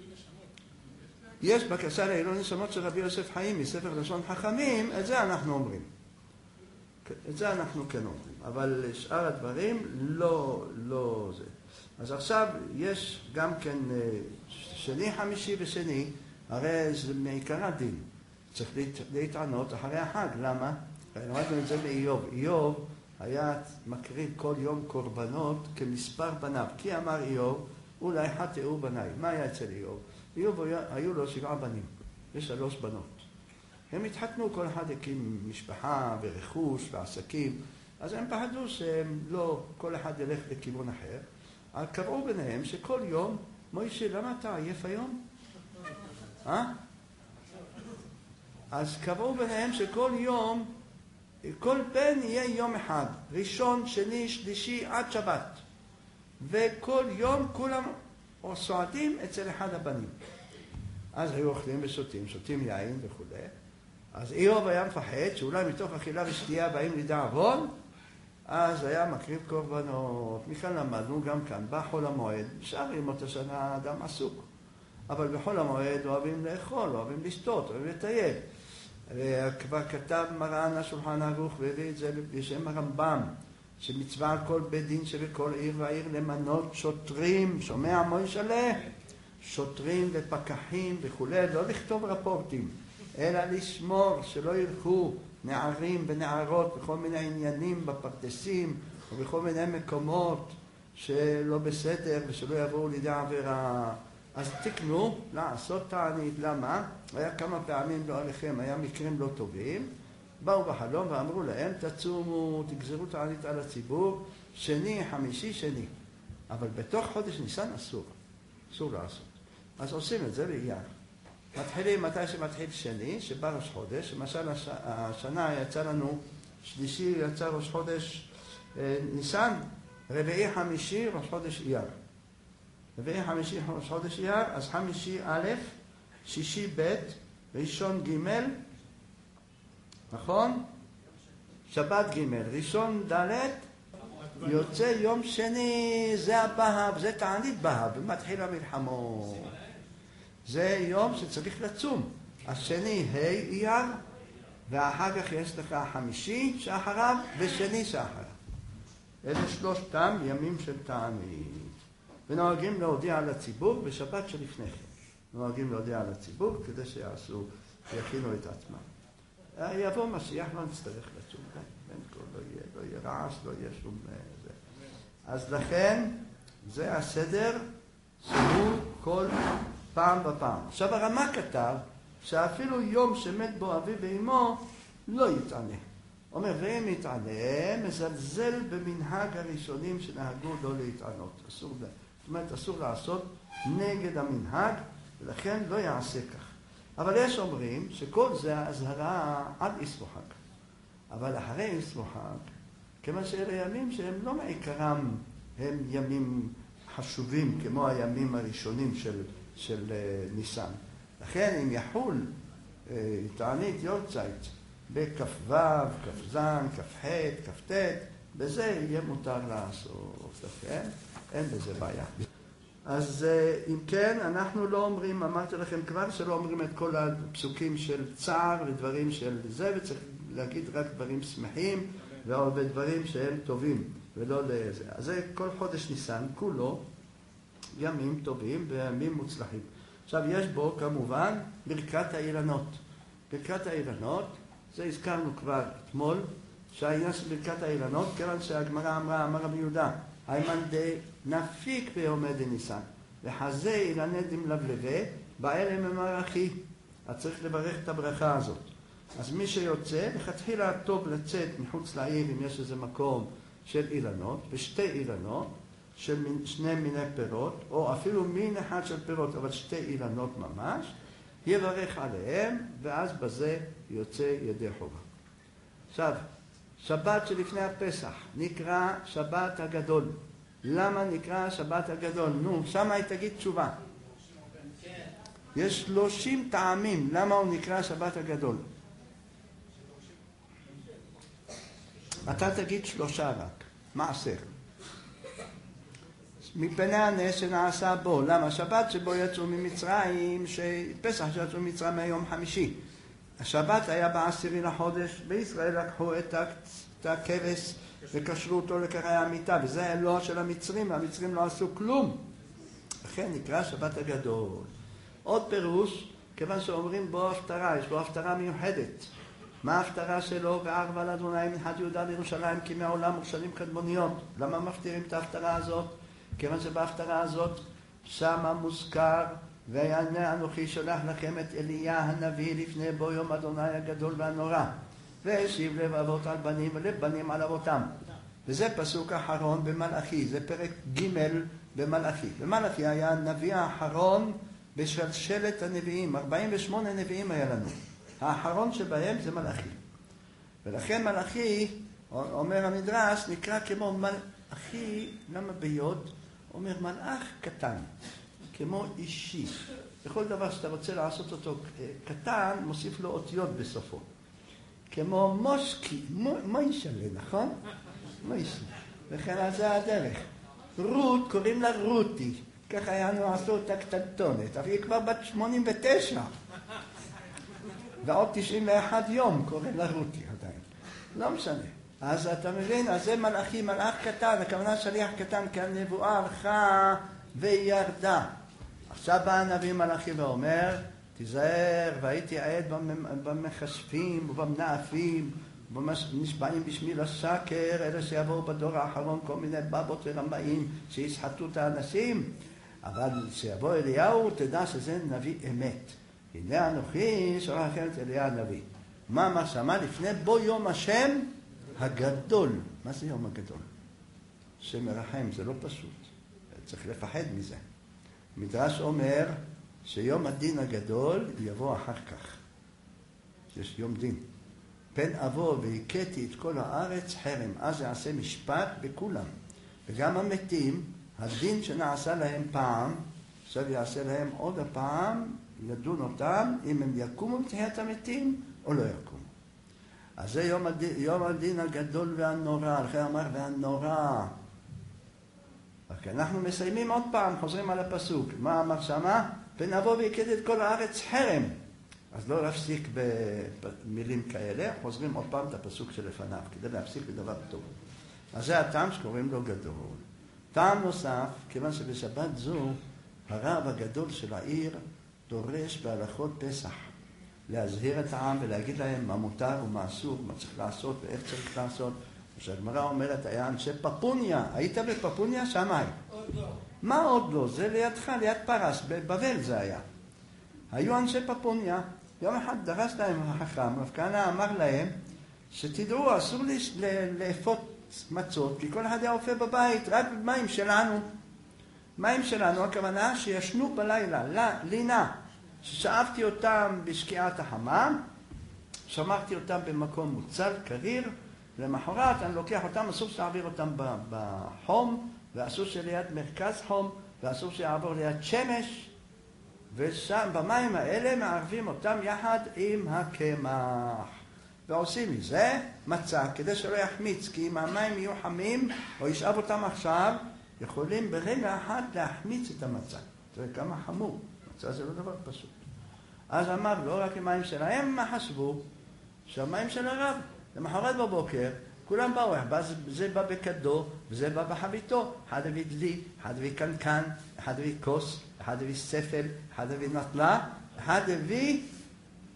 Speaker 1: יש בקשה לעילוי נשמות של רבי יוסף חיים מספר לשון חכמים, את זה אנחנו אומרים. את זה אנחנו כן אומרים, אבל שאר הדברים לא זה. אז עכשיו יש גם כן שני, חמישי ושני, הרי זה מעיקר הדין. צריך להתענות אחרי החג. למה? למדנו את זה באיוב. איוב היה מקריב כל יום קורבנות כמספר בניו. כי אמר איוב, אולי חטאו בניי. מה היה אצל איוב? איוב היו לו 7 בנים ו3 בנות. הם התחתנו, כל אחד הקים משפחה ורכוש ועסקים, אז הם פחדו שהם לא, כל אחד ילך לכיוון אחר. אז קראו ביניהם שכל יום, מוישה, למה אתה עייף היום? אז קראו ביניהם שכל יום, כל בן יהיה יום אחד, ראשון, שני, שלישי, עד שבת. וכל יום כולם סועדים אצל אחד הבנים. אז היו אוכלים ושותים, שותים יין וכו'. אז איוב היה מפחד שאולי מתוך אכילה ושתייה באים לידי עוון, אז היה מקריב קורבנות. מכאן למדנו גם כאן, בחול המועד, בשאר ימות השנה האדם עסוק. אבל בחול המועד אוהבים לאכול, אוהבים לשתות, אוהבים לטייל. וכבר כתב מרן השולחן ערוך והביא את זה בשם הרמב"ם, שמצווה על כל בית דין שבכל עיר ועיר למנות שוטרים, שומע מוישלה? שוטרים ופקחים וכו', לא לכתוב רפורטים, אלא לשמור שלא ילכו נערים ונערות בכל מיני עניינים בפרדסים ובכל מיני מקומות שלא בסדר ושלא יבואו לידי עבירה. אז תקנו לעשות תענית. למה? היה כמה פעמים לא עליכם, היה מקרים לא טובים, באו בחלום ואמרו להם תצומו, תגזרו תענית על הציבור, שני, חמישי, שני. אבל בתוך חודש ניסן אסור לעשות. אז עושים את זה באייר. מתחילים מתי שמתחיל שני, שבא ראש חודש. למשל השנה יצא לנו שלישי, יצא ראש חודש ניסן, רביעי חמישי ראש חודש אייר. רביעי חמישי ראש חודש אייר, אז חמישי א', שישי ב', ראשון ג', נכון? שבת ג', ראשון ד', יוצא יום שני, זה הבהב, זה תענית בהב, ומתחיל המלחמות. זה יום שצריך לצום. השני ה' אייר, ואחר כך יש לך חמישי שאחריו ושני שאחריו. אלה שלושתם ימים של תענית. ונוהגים להודיע לציבור בשבת שלפני כן. נוהגים להודיע לציבור כדי שיעשו, יכינו את עצמם. יבוא משיח, לא נצטרך לצום. לא יהיה רעש, לא יהיה שום זה. אז לכן, זה הסדר שהוא כל פעם בפעם. עכשיו הרמ"א כתב שאפילו יום שמת בו אבי ואמו לא יתענה. אומר, ואם יתענה, מזלזל במנהג הראשונים שנהגו לא להתענות. זאת אומרת, אסור לעשות נגד המנהג, ולכן לא יעשה כך. אבל יש אומרים שכל זה ההזהרה עד אסרו חג. אבל אחרי אסרו חג, כמה שאלה ימים שהם לא מעיקרם, הם ימים חשובים כמו הימים הראשונים של ניסן. לכן אם יחול תענית יורצייט בכ"ו, כ"ז, כ"ח, כ"ט, בזה יהיה מותר לעשות. לכן אין בזה בעיה. אז אם כן, אנחנו לא אומרים, אמרתי לכם כבר שלא אומרים את כל הפסוקים של צער ודברים של זה, וצריך להגיד רק דברים שמחים ודברים שהם טובים ולא לזה. אז זה כל חודש ניסן, כולו ימים טובים וימים מוצלחים. עכשיו יש בו כמובן ברכת האילנות. ברכת האילנות, זה הזכרנו כבר אתמול, שהעניין של ברכת האילנות, כיוון שהגמרא אמרה, אמר רבי יהודה, היימן דנפיק ביום דניסן, וחזה אילני דמלבלבה, באלה ממרחי. אז צריך לברך את הברכה הזאת. אז מי שיוצא, לכתחילה טוב לצאת מחוץ לעיר, אם יש איזה מקום של אילנות, ושתי אילנות, של שני מיני פירות, או אפילו מין אחד של פירות, אבל שתי אילנות ממש, יברך עליהם, ואז בזה יוצא ידי חובה. עכשיו, שבת שלפני הפסח נקרא שבת הגדול. למה נקרא שבת הגדול? נו, שמה היא תגיד תשובה. יש 30 טעמים למה הוא נקרא שבת הגדול. אתה תגיד 3 רק. מעשר. מפני הנס שנעשה בו. למה? שבת שבו יצאו ממצרים, פסח שיצאו ממצרים מהיום חמישי. השבת היה ב10 לחודש, בישראל לקחו את הכבש וקשרו אותו לקרעי המיטה, וזה היה לא של המצרים, והמצרים לא עשו כלום. לכן נקרא שבת הגדול. עוד פירוש, כיוון שאומרים בו הפטרה, יש בו הפטרה מיוחדת. מה ההפטרה שלו? וערבה לאדוני מנחת יהודה לירושלים, כי מהעולם מושלים קדמוניות. למה מפטירים את ההפטרה הזאת? כיוון שבהפטרה הזאת שמה מוזכר, ויענה אנוכי שולח לכם את אליה הנביא לפני בו יום אדוני הגדול והנורא, והשיב לב אבות על בנים ולב בנים על אבותם. וזה פסוק אחרון במלאכי, זה פרק ג' במלאכי. במלאכי היה הנביא האחרון בשלשלת הנביאים, 48 נביאים היה לנו. האחרון שבהם זה מלאכי. ולכן מלאכי, אומר המדרש, נקרא כמו מלאכי, למה ביוד? אומר מלאך קטן, כמו אישי. בכל דבר שאתה רוצה לעשות אותו קטן, מוסיף לו אותיות בסופו. כמו מושקי, מוישלה, נכון? מוישלה. וכן על זה הדרך. רות, קוראים לה רותי. ככה היינו עשו אותה קטנטונת, אבל היא כבר בת 89. ועוד 91 יום קוראים לה רותי עדיין. לא משנה. אז אתה מבין, אז זה מלאכי, מלאך קטן, הכוונה שליח קטן, כי הנבואה הלכה וירדה. עכשיו בא הנביא מלאכי ואומר, תיזהר, והייתי עד במכשפים ובמנאפים, נשבעים בשמי לשקר, אלה שיבואו בדור האחרון כל מיני בבות ורמאים שישחטו את האנשים, אבל שיבוא אליהו, תדע שזה נביא אמת. הנה אנוכי שולח לכם את אליה הנביא. מה שמה לפני בו יום השם הגדול. מה זה יום הגדול? שמרחם, זה לא פשוט. צריך לפחד מזה. מדרש אומר שיום הדין הגדול יבוא אחר כך. יש יום דין. פן אבוא והכיתי את כל הארץ חרם, אז יעשה משפט בכולם. וגם המתים, הדין שנעשה להם פעם, עכשיו יעשה להם עוד הפעם, ידון אותם אם הם יקומו בתחיית המתים או לא יקומו. אז זה יום הדין הגדול והנורא, לכן אמר והנורא. רק אנחנו מסיימים עוד פעם, חוזרים על הפסוק. מה אמר שמה? ונבוא והכיתי את כל הארץ חרם. אז לא להפסיק במילים כאלה, חוזרים עוד פעם את הפסוק שלפניו, כדי להפסיק בדבר טוב. אז זה הטעם שקוראים לו גדול. טעם נוסף, כיוון שבשבת זו, הרב הגדול של העיר דורש בהלכות פסח. להזהיר את העם ולהגיד להם מה מותר ומה אסור, מה צריך לעשות ואיך צריך לעשות. כשהגמרא אומרת, היה אנשי פפוניה. היית בפפוניה? שם היית.
Speaker 2: עוד לא.
Speaker 1: מה עוד לא? זה לידך, ליד פרס, בבבל זה היה. היו אנשי פפוניה. יום אחד דרש להם החכם, רב כהנא אמר להם, שתדעו, אסור לאפות מצות, כי כל אחד היה אופה בבית, רק מים שלנו. מים שלנו, הכוונה שישנו בלילה, לינה. ששאבתי אותם בשקיעת החמה, שמרתי אותם במקום מוצל, קריר, למחרת אני לוקח אותם, אסור שעביר אותם בחום, ואסור שליד מרכז חום, ואסור שיעבור ליד שמש, ושם במים האלה מערבים אותם יחד עם הקמח. ועושים מזה מצה, כדי שלא יחמיץ, כי אם המים יהיו חמים, או ישאב אותם עכשיו, יכולים ברגע אחד להחמיץ את המצה. תראה כמה חמור. מצה זה לא דבר פשוט. אז אמר, לא רק המים שלהם, מה חשבו? שהמים של הרב. למחרת בבוקר, כולם באו, זה בא בקדו, וזה בא בחביתו. אחד הביא דלי, אחד הביא קנקן, אחד הביא כוס, אחד הביא ספל, אחד הביא נטלה, אחד הביא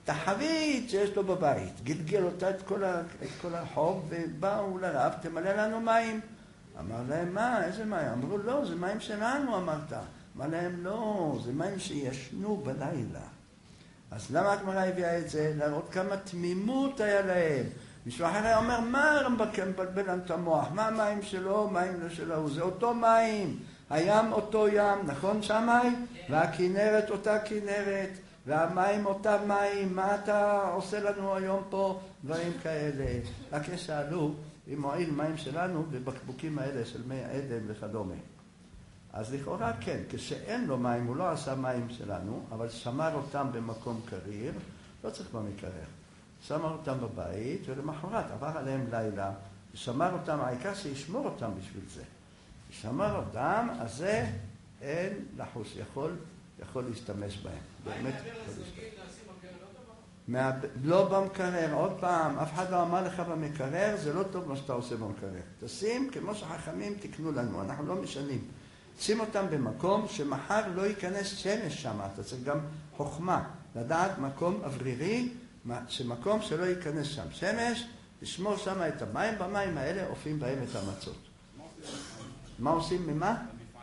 Speaker 1: את החבית שיש לו בבית, גלגל אותה את כל החוב, ובאו לרב, תמלא לנו מים. אמר להם, מה, איזה מים? אמרו, לא, זה מים שלנו, אמרת. אמר להם, לא, זה מים שישנו בלילה. אז למה הגמרא הביאה את זה? להראות כמה תמימות היה להם. מישהו אחר היה אומר, מה הרמב"ם מבלבל לנו את המוח? מה המים שלו, מים לא שלו? זה אותו מים. הים אותו ים, נכון שמאי? והכנרת אותה כנרת, והמים אותה מים. מה אתה עושה לנו היום פה? דברים כאלה. רק שאלו, אם מועיל מים שלנו בבקבוקים האלה של מי עדן וכדומה. אז לכאורה כן, כשאין לו מים, הוא לא עשה מים שלנו, אבל שמר אותם במקום קריר, לא צריך במקרר. שמר אותם בבית, ולמחרת עבר עליהם לילה, ושמר אותם, העיקר שישמור אותם בשביל זה. שמר אותם, אז זה אין לחוס, יכול להשתמש בהם. באמת יכול להשתמש. לא במקרר, עוד פעם, אף אחד לא אמר לך במקרר, זה לא טוב מה שאתה עושה במקרר. תשים כמו שחכמים תקנו לנו, אנחנו לא משנים. שים אותם במקום שמחר לא ייכנס שמש שם, אתה צריך גם חוכמה, לדעת מקום אוורירי, שמקום שלא ייכנס שם שמש, לשמור שם את המים, במים האלה אופים בהם את המצות. מה עושים ממה?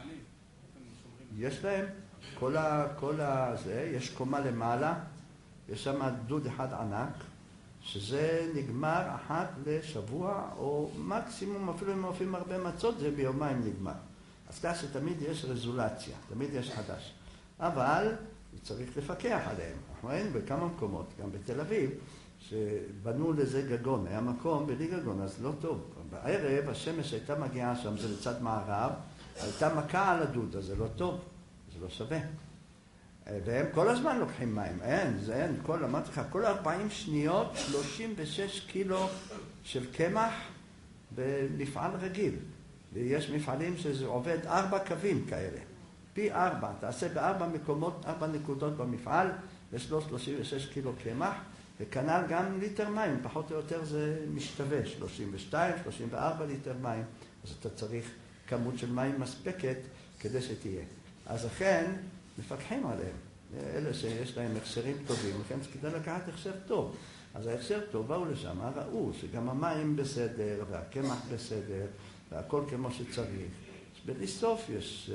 Speaker 1: יש להם, כל הזה, יש קומה למעלה, יש שם דוד אחד ענק, שזה נגמר אחת לשבוע, או מקסימום אפילו אם אופים הרבה מצות, זה ביומיים נגמר. אז כך שתמיד יש רזולציה, תמיד יש חדש. אבל צריך לפקח עליהם. אנחנו ראינו בכמה מקומות, גם בתל אביב, שבנו לזה גגון, היה מקום בלי גגון, אז לא טוב. בערב השמש הייתה מגיעה שם, זה לצד מערב, הייתה מכה על הדוד, אז זה לא טוב, זה לא שווה. והם כל הזמן לוקחים מים, אין, אמרתי לך, כל 40 שניות, 36 קילו של קמח במפעל רגיל. ויש מפעלים שזה עובד 4 קווים כאלה. פי 4, תעשה ב4 מקומות, 4 נקודות במפעל, יש לו 36 קילו קמח, וכנ"ל גם ליטר מים, פחות או יותר זה משתווה, 32, 34 ליטר מים, אז אתה צריך כמות של מים מספקת כדי שתהיה. אז לכן, מפקחים עליהם, אלה שיש להם הכשרים טובים, לכן כדאי לקחת הכשר טוב. אז ההכשר טוב, באו לשם, ראו שגם המים בסדר, והקמח בסדר, והכל כמו שצריך. בסוף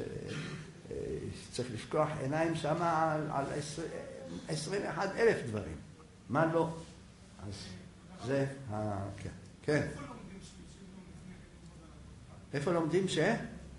Speaker 1: צריך לפקוח עיניים שם על 21,000 דברים. מה לא? אז זה, כן. כן. איפה לומדים ש?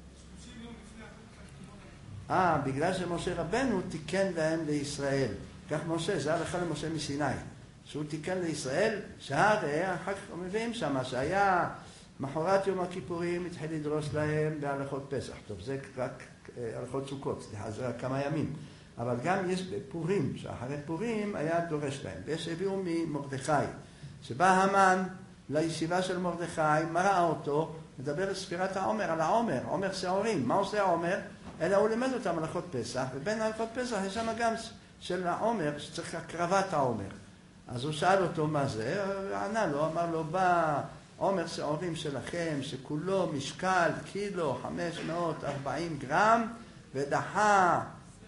Speaker 1: בגלל שמשה רבנו תיקן להם לישראל. כך משה, זה הלכה למשה מסיני. שהוא תיקן לישראל, שהרי אחר כך מביאים שם, שהיה מחרת יום הכיפורים התחיל לדרוש להם בהלכות פסח. טוב, זה רק הלכות סוכות, סליחה, זה רק כמה ימים. אבל גם יש בפורים, שאחרי פורים היה דורש להם. ויש הביאו ממרדכי, שבא המן לישיבה של מרדכי, מראה אותו, מדבר על ספירת העומר, על העומר, עומר שעורים. מה עושה העומר? אלא הוא לימד אותם הלכות פסח, ובין הלכות פסח יש שם גם של העומר, שצריך הקרבת העומר. אז הוא שאל אותו מה זה, וענה לו, אמר לו, בא עומר שעורים שלכם, שכולו משקל קילו 540 גרם, ודחה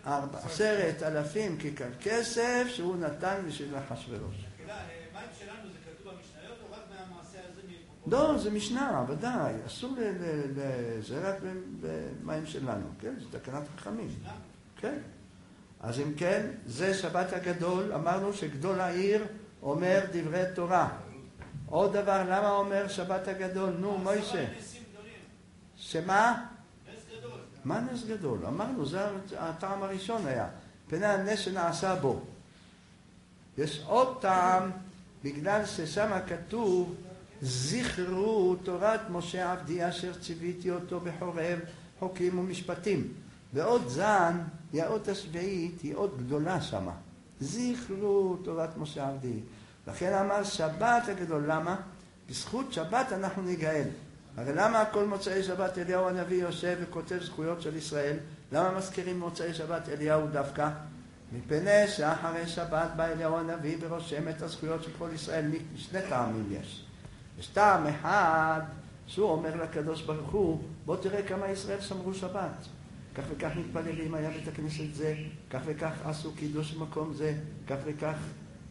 Speaker 1: 10,000 כיכר כסף שהוא נתן בשביל אחשוורוש.
Speaker 3: מים שלנו זה כתוב במשניות או רק מהמעשה הזה?
Speaker 1: לא, זה משנה, ודאי, אסור זה רק במים שלנו, כן? זה תקנת חכמים. כן. אז אם כן, זה שבת הגדול, אמרנו שגדול העיר אומר דברי תורה. עוד דבר, למה אומר שבת הגדול? נו, מוישה. שמה?
Speaker 3: נס גדול.
Speaker 1: מה נס גדול? אמרנו, זה הטעם הראשון היה. פני הנס שנעשה בו. יש עוד טעם, בגלל ששם כתוב, זכרו תורת משה עבדי אשר ציוויתי אותו בחורב, חוקים ומשפטים. ועוד זן, האות השביעית, היא עוד גדולה שמה. זכרו תורת משה עבדי. לכן אמר שבת הגדול. למה? בזכות שבת אנחנו ניגאל. הרי למה כל מוצאי שבת אליהו הנביא יושב וכותב זכויות של ישראל? למה מזכירים מוצאי שבת אליהו דווקא? מפני שאחרי שבת בא אליהו הנביא ורושם את הזכויות של כל ישראל. משני טעמים יש. יש טעם אחד שהוא אומר לקדוש ברוך הוא, בוא תראה כמה ישראל שמרו שבת. כך וכך מתפללים, היה בית הכנסת זה, כך וכך עשו קידוש במקום זה, כך וכך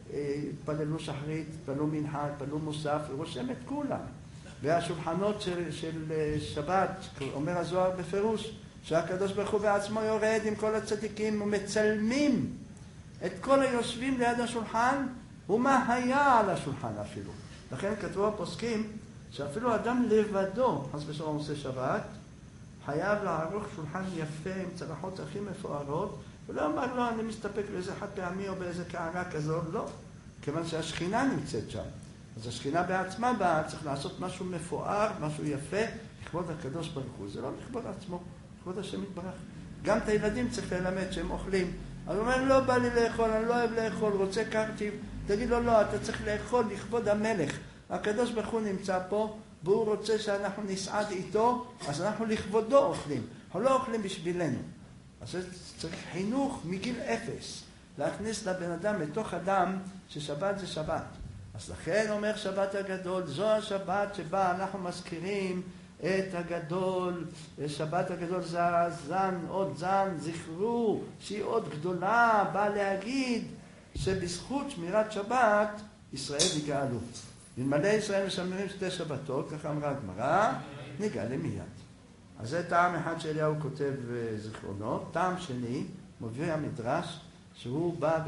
Speaker 1: התפללו שחרית, התפללו מנחה, התפללו מוסף, הוא רושם את כולם. והשולחנות של שבת, אומר הזוהר בפירוש, שהקדוש ברוך הוא בעצמו יורד עם כל הצדיקים ומצלמים את כל היושבים ליד השולחן ומה היה על השולחן אפילו. לכן כתבו הפוסקים שאפילו אדם לבדו, חס ושלום עושה שבת, חייב לערוך שולחן יפה עם צלחות הכי מפוארות, ולא אמר לו אני מסתפק באיזה חד פעמי או באיזה קערה כזו, לא, כיוון שהשכינה נמצאת שם. אז השכינה בעצמה באה, צריך לעשות משהו מפואר, משהו יפה, לכבוד הקדוש ברוך הוא. זה לא לכבוד עצמו, לכבוד השם יתברך. גם את הילדים צריך ללמד שהם אוכלים. אז הוא אומר, לא בא לי לאכול, אני לא אוהב לאכול, רוצה קרטיב. תגיד לו, לא, אתה צריך לאכול לכבוד המלך. הקדוש ברוך הוא נמצא פה, והוא רוצה שאנחנו נסעד איתו, אז אנחנו לכבודו אוכלים. אנחנו לא אוכלים בשבילנו. אז צריך חינוך מגיל 0, להכניס לבן אדם לתוך אדם ששבת זה שבת. אז לכן אומר שבת הגדול, זו השבת שבה אנחנו מזכירים את הגדול. שבת הגדול זה הזן, עוד זן, זכרו שהיא עוד גדולה, באה להגיד שבזכות שמירת שבת ישראל יגאלו. אלמלא ישראל משמרים 2 שבתות, ככה אמרה הגמרא, נגאלה מיד. אז זה טעם אחד שאליהו כותב זיכרונות. טעם שני, מביא המדרש, שהוא בא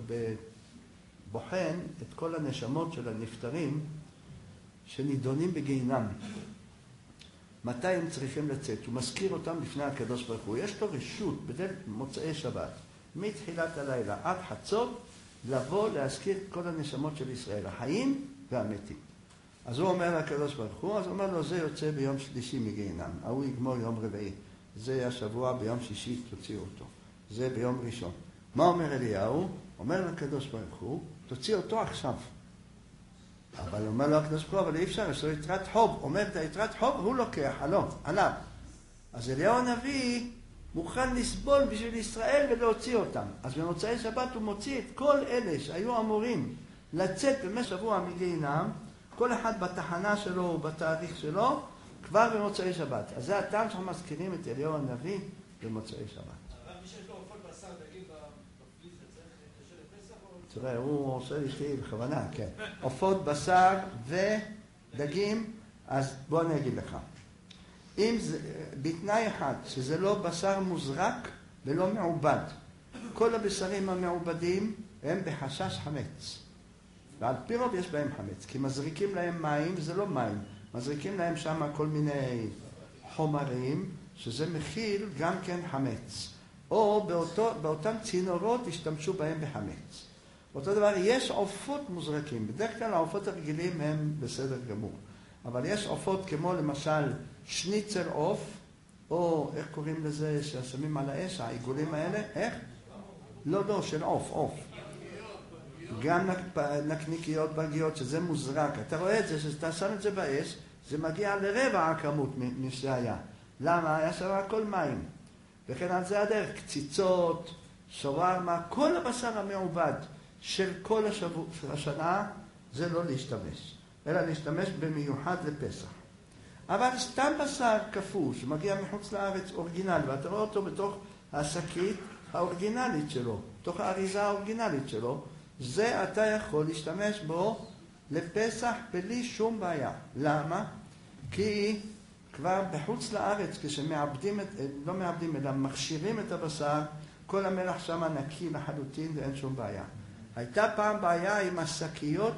Speaker 1: בוחן את כל הנשמות של הנפטרים שנידונים בגיהינם. מתי הם צריכים לצאת? הוא מזכיר אותם לפני הקדוש ברוך הוא. יש לו רשות בדרך מוצאי שבת, מתחילת הלילה עד חצות, לבוא להזכיר כל הנשמות של ישראל, החיים והמתים. אז הוא אומר לקדוש ברוך הוא, אז הוא אומר לו, זה יוצא ביום שלישי מגיהינם, הוא יגמור יום רביעי, זה השבוע ביום שישי תוציאו אותו, זה ביום ראשון. מה אומר אליהו? אומר לקדוש ברוך הוא, תוציא אותו עכשיו. אבל אומר לו הקדוש ברוך הוא, אבל אי אפשר, יש לו יתרת חוב. אומר את היתרת חוב, הוא לוקח, עליו. אז אליהו הנביא מוכן לסבול בשביל ישראל ולהוציא אותם. אז במוצאי שבת הוא מוציא את כל אלה שהיו אמורים לצאת במשך שבוע מגיהינם, כל אחד בתחנה שלו ובתאריך שלו, כבר במוצאי שבת. אז זה הטעם שאנחנו מזכירים את אליהו הנביא במוצאי שבת.
Speaker 3: אבל מי שיש לו עופות בשר דגים בפליס, זה צריך להתקשר לפסח או...
Speaker 1: תראה, הוא עושה איתי בכוונה, כן. עופות בשר ודגים, אז בוא אני אגיד לך. אם זה, בתנאי אחד, שזה לא בשר מוזרק ולא מעובד. כל הבשרים המעובדים הם בחשש חמץ. ועל פי רוב יש בהם חמץ, כי מזריקים להם מים, זה לא מים. מזריקים להם שם כל מיני חומרים, שזה מכיל גם כן חמץ. או באותם צינורות השתמשו בהם בחמץ. אותו דבר, יש עופות מוזרקים. בדרך כלל העופות הרגילים הם בסדר גמור. אבל יש עופות כמו למשל שניצל עוף, או איך קוראים לזה ששמים על האש, העיגולים האלה? איך? לא, של עוף. גם נקניקיות ברגיות, שזה מוזרק. אתה רואה את זה, שאתה שם את זה באש, זה מגיע לרבע הכמות משהיה. למה? היה שם הכל מים. וכן על זה הדרך, קציצות, שווארמה, כל הבשר המעובד של כל השנה, זה לא להשתמש, אלא להשתמש במיוחד לפסח. אבל סתם בשר קפוא, שמגיע מחוץ לארץ אורגינל, ואתה רואה אותו בתוך השקית האורגינלית שלו, בתוך האריזה האורגינלית שלו, זה אתה יכול להשתמש בו לפסח בלי שום בעיה. למה? כי כבר בחוץ לארץ, כשמעבדים, לא מעבדים, אלא מכשירים את הבשר, כל המלח שם נקי לחלוטין ואין שום בעיה. הייתה פעם בעיה עם השקיות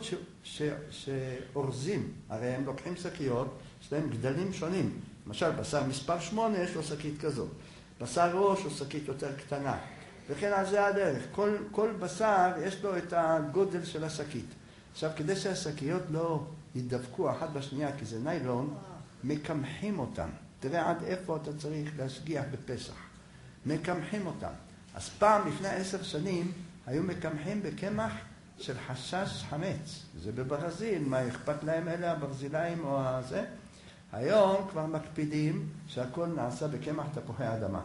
Speaker 1: שאורזים. הרי הם לוקחים שקיות, יש להם גדלים שונים. למשל, בשר מספר 8 יש לו שקית כזאת. בשר ראש הוא שקית יותר קטנה. וכן על זה הדרך. כל בשר יש לו את הגודל של השקית. עכשיו, כדי שהשקיות לא ידבקו אחת בשנייה, כי זה ניילון, מקמחים אותם. תראה עד איפה אתה צריך להשגיח בפסח. מקמחים אותם. אז פעם, לפני 10 שנים, היו מקמחים בקמח של חשש חמץ. זה בברזיל, מה אכפת להם אלה, הברזילאים או הזה? היום כבר מקפידים שהכל נעשה בקמח תפוחי אדמה.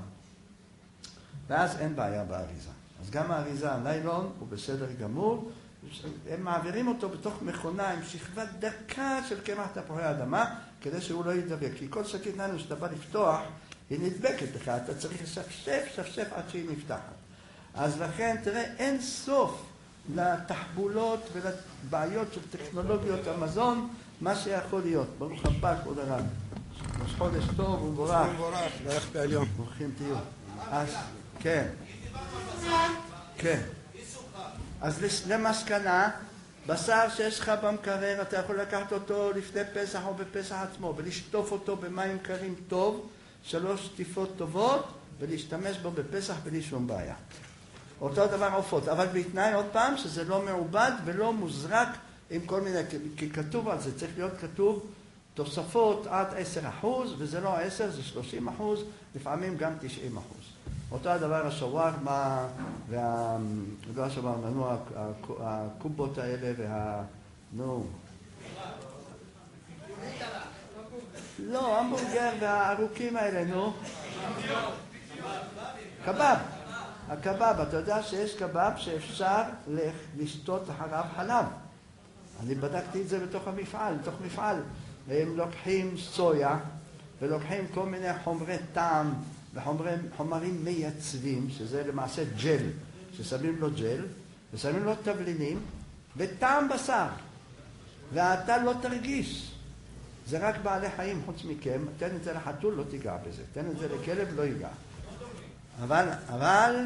Speaker 1: ואז אין בעיה באריזה. אז גם האריזה, הניילון, הוא בסדר גמור. הם מעבירים אותו בתוך מכונה עם שכבת דקה של קמח תפוחי אדמה, כדי שהוא לא ידבק. כי כל שקית ניילון שאתה בא לפתוח, היא נדבקת לך. אתה צריך לשפשף עד שהיא נפתחת. אז לכן, תראה, אין סוף לתחבולות ולבעיות של טכנולוגיות המזון, מה שיכול להיות. ברוך הבא, כבוד הרב. ראש חודש טוב ומבורך.
Speaker 4: מבורך, דרך בעליון.
Speaker 1: ברוכים תהיו. אז, כן. כן. אז למסקנה, בשר שיש לך במקרר, אתה יכול לקחת אותו לפני פסח או בפסח עצמו, ולשטוף אותו במים קרים טוב, 3 שטיפות טובות, ולהשתמש בו בפסח בלי שום בעיה. אותו דבר עופות, אבל בתנאי עוד פעם שזה לא מעובד ולא מוזרק עם כל מיני, כי כתוב על זה, צריך להיות כתוב תוספות עד 10%, וזה לא 10, זה 30%, לפעמים גם 90%. אותו הדבר השווארמה, לא השווארמה, הקובות האלה לא, המבורגר והארוכים האלה, קבב. הקבב, אתה יודע שיש קבב שאפשר לשתות אחריו חלב. אני בדקתי את זה בתוך מפעל. הם לוקחים סויה ולוקחים כל מיני חומרי טעם וחומרים מייצבים, שזה למעשה ג'ל, ששמים לו ג'ל ושמים לו תבלינים וטעם בשר, ואתה לא תרגיש. זה רק בעלי חיים חוץ מכם. תן את זה לחתול, לא תיגע בזה. תן את זה לכלב, לא ייגע. אבל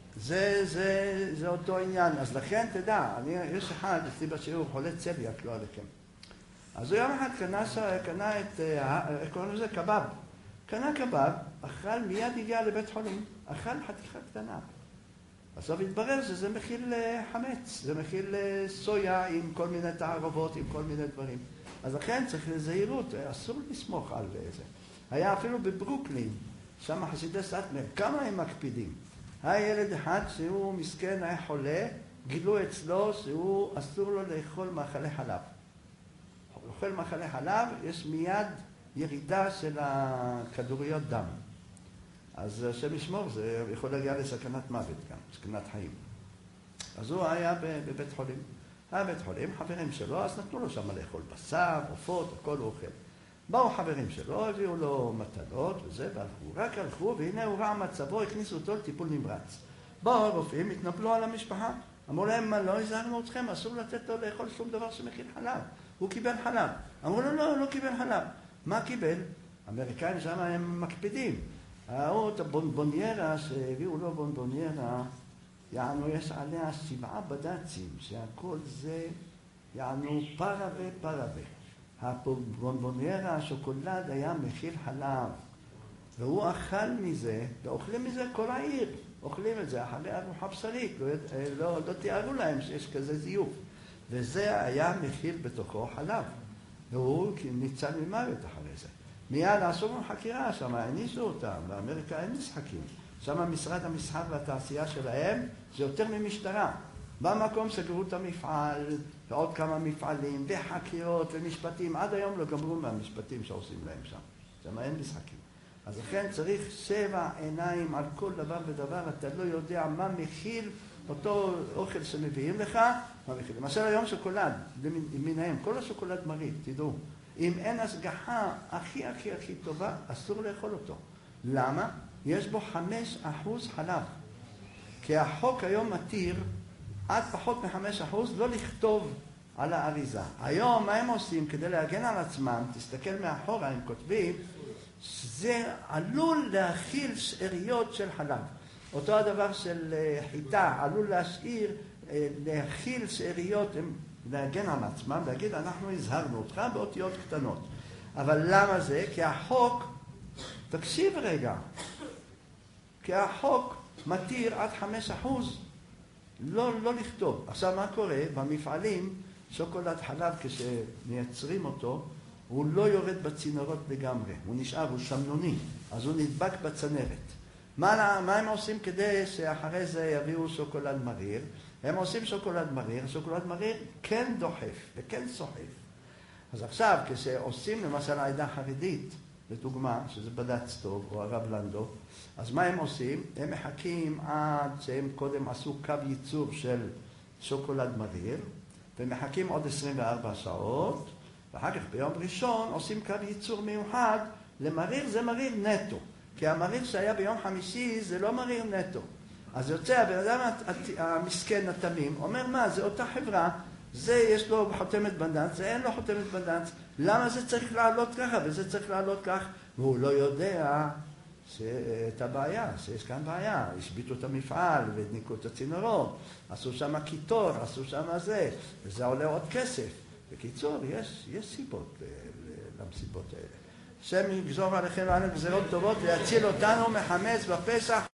Speaker 1: זה אותו עניין. אז לכן תדע, יש אחד אצלי בשיעור חולה צליאק, לא עליכם. אז הוא יום אחד קנה את, קוראים לזה קבב. קנה קבב, אכל, מיד הגיע לבית חולים, אכל חתיכה קטנה. בסוף התברר שזה מכיל חמץ, זה מכיל סויה עם כל מיני תערובות, עם כל מיני דברים. אז לכן צריך לזהירות, אסור לסמוך על זה. היה אפילו בברוקלין, שם חסידי סאטמר, כמה הם מקפידים. היה ילד אחד שהוא מסכן, היה חולה, גילו אצלו שהוא אסור לו לאכול מאכלי חלב. אוכל מאכלי חלב, יש מיד ירידה של הכדוריות דם. אז השם ישמור, זה יכול להגיע לסכנת מוות גם, סכנת חיים. אז הוא היה בבית חולים. היה בית חולים, חברים שלו, אז נתנו לו שם לאכול בשר, עופות, הכל הוא אוכל. באו חברים שלו, הביאו לו מתנות וזה, רק הלכו, והנה הוא רע מצבו, הכניסו אותו לטיפול נמרץ. באו הרופאים, התנפלו על המשפחה, אמרו להם, מה, לא הזהרנו אתכם, אסור לתת לו לאכול שום דבר שמכיל חלב. הוא קיבל חלב. אמרו לו, לא קיבל חלב. מה קיבל? האמריקאים שם הם מקפידים. ראו את הבונבוניירה שהביאו לו בונבוניירה, יענו יש עליה 7 בד"צים, שהכל זה יענו פרווה. הבונבוניירה, השוקולד היה מכיל חלב, והוא אכל מזה, ואוכלים מזה כל העיר. אוכלים את זה אחרי ארוחה בשרית, לא תיארו להם שיש כזה זיוף. וזה היה מכיל בתוכו חלב, והוא ניצל ממוות אחרי זה. מיד עשו לנו חקירה, שם הענישו אותם, באמריקה אין משחקים. שם משרד המסחר והתעשייה שלהם זה יותר ממשטרה. במקום סגרו את המפעל, ועוד כמה מפעלים, וחקירות ומשפטים. עד היום לא גמרו מהמשפטים שעושים להם שם. שם אין משחקים. אז לכן צריך 7 עיניים על כל דבר ודבר. אתה לא יודע מה מכיל אותו אוכל שמביאים לך, מה מכיל. למשל היום שוקולד, למיניהם, כל השוקולד מריר, תדעו. אם אין השגחה הכי טובה, אסור לאכול אותו. למה? יש בו 5% חלב. כי החוק היום מתיר עד פחות מ5% לא לכתוב על האריזה. היום מה הם עושים כדי להגן על עצמם? תסתכל מאחורה, הם כותבים, זה עלול להכיל שאריות של חלב. אותו הדבר של חיטה, עלול להכיל שאריות, להגן על עצמם, להגיד אנחנו הזהרנו אותך באותיות קטנות. אבל למה זה? כי החוק, תקשיב רגע, כי החוק מתיר עד 5% לא לכתוב. עכשיו מה קורה? במפעלים שוקולד חלב כשמייצרים אותו, הוא לא יורד בצינורות לגמרי, הוא נשאר, הוא שמנוני, אז הוא נדבק בצנרת. מה הם עושים כדי שאחרי זה יביאו שוקולד מריר? הם עושים שוקולד מריר כן דוחף וכן סוחף. אז עכשיו כשעושים למשל העדה החרדית, לדוגמה, שזה בד"ץ טוב או הרב לנדו, אז מה הם עושים? הם מחכים עד שהם קודם עשו קו ייצור של שוקולד מריר, ומחכים עוד 24 שעות, ואחר כך ביום ראשון עושים קו ייצור מיוחד למריר, זה מריר נטו. כי המריר שהיה ביום חמישי זה לא מריר נטו. אז יוצא הבן אדם המסכן התמים, אומר מה, זה אותה חברה, זה יש לו חותמת בנדנס, זה אין לו חותמת בנדנס, למה זה צריך לעלות ככה וזה צריך לעלות כך, והוא לא יודע את הבעיה, שיש כאן בעיה, השביתו את המפעל והדניקו את הצינורות, עשו שם קיטור, עשו שם זה, וזה עולה עוד כסף. בקיצור, יש סיבות למסיבות האלה. השם יגזור עליכם ועלינו גזירות טובות ויציל אותנו מחמץ בפסח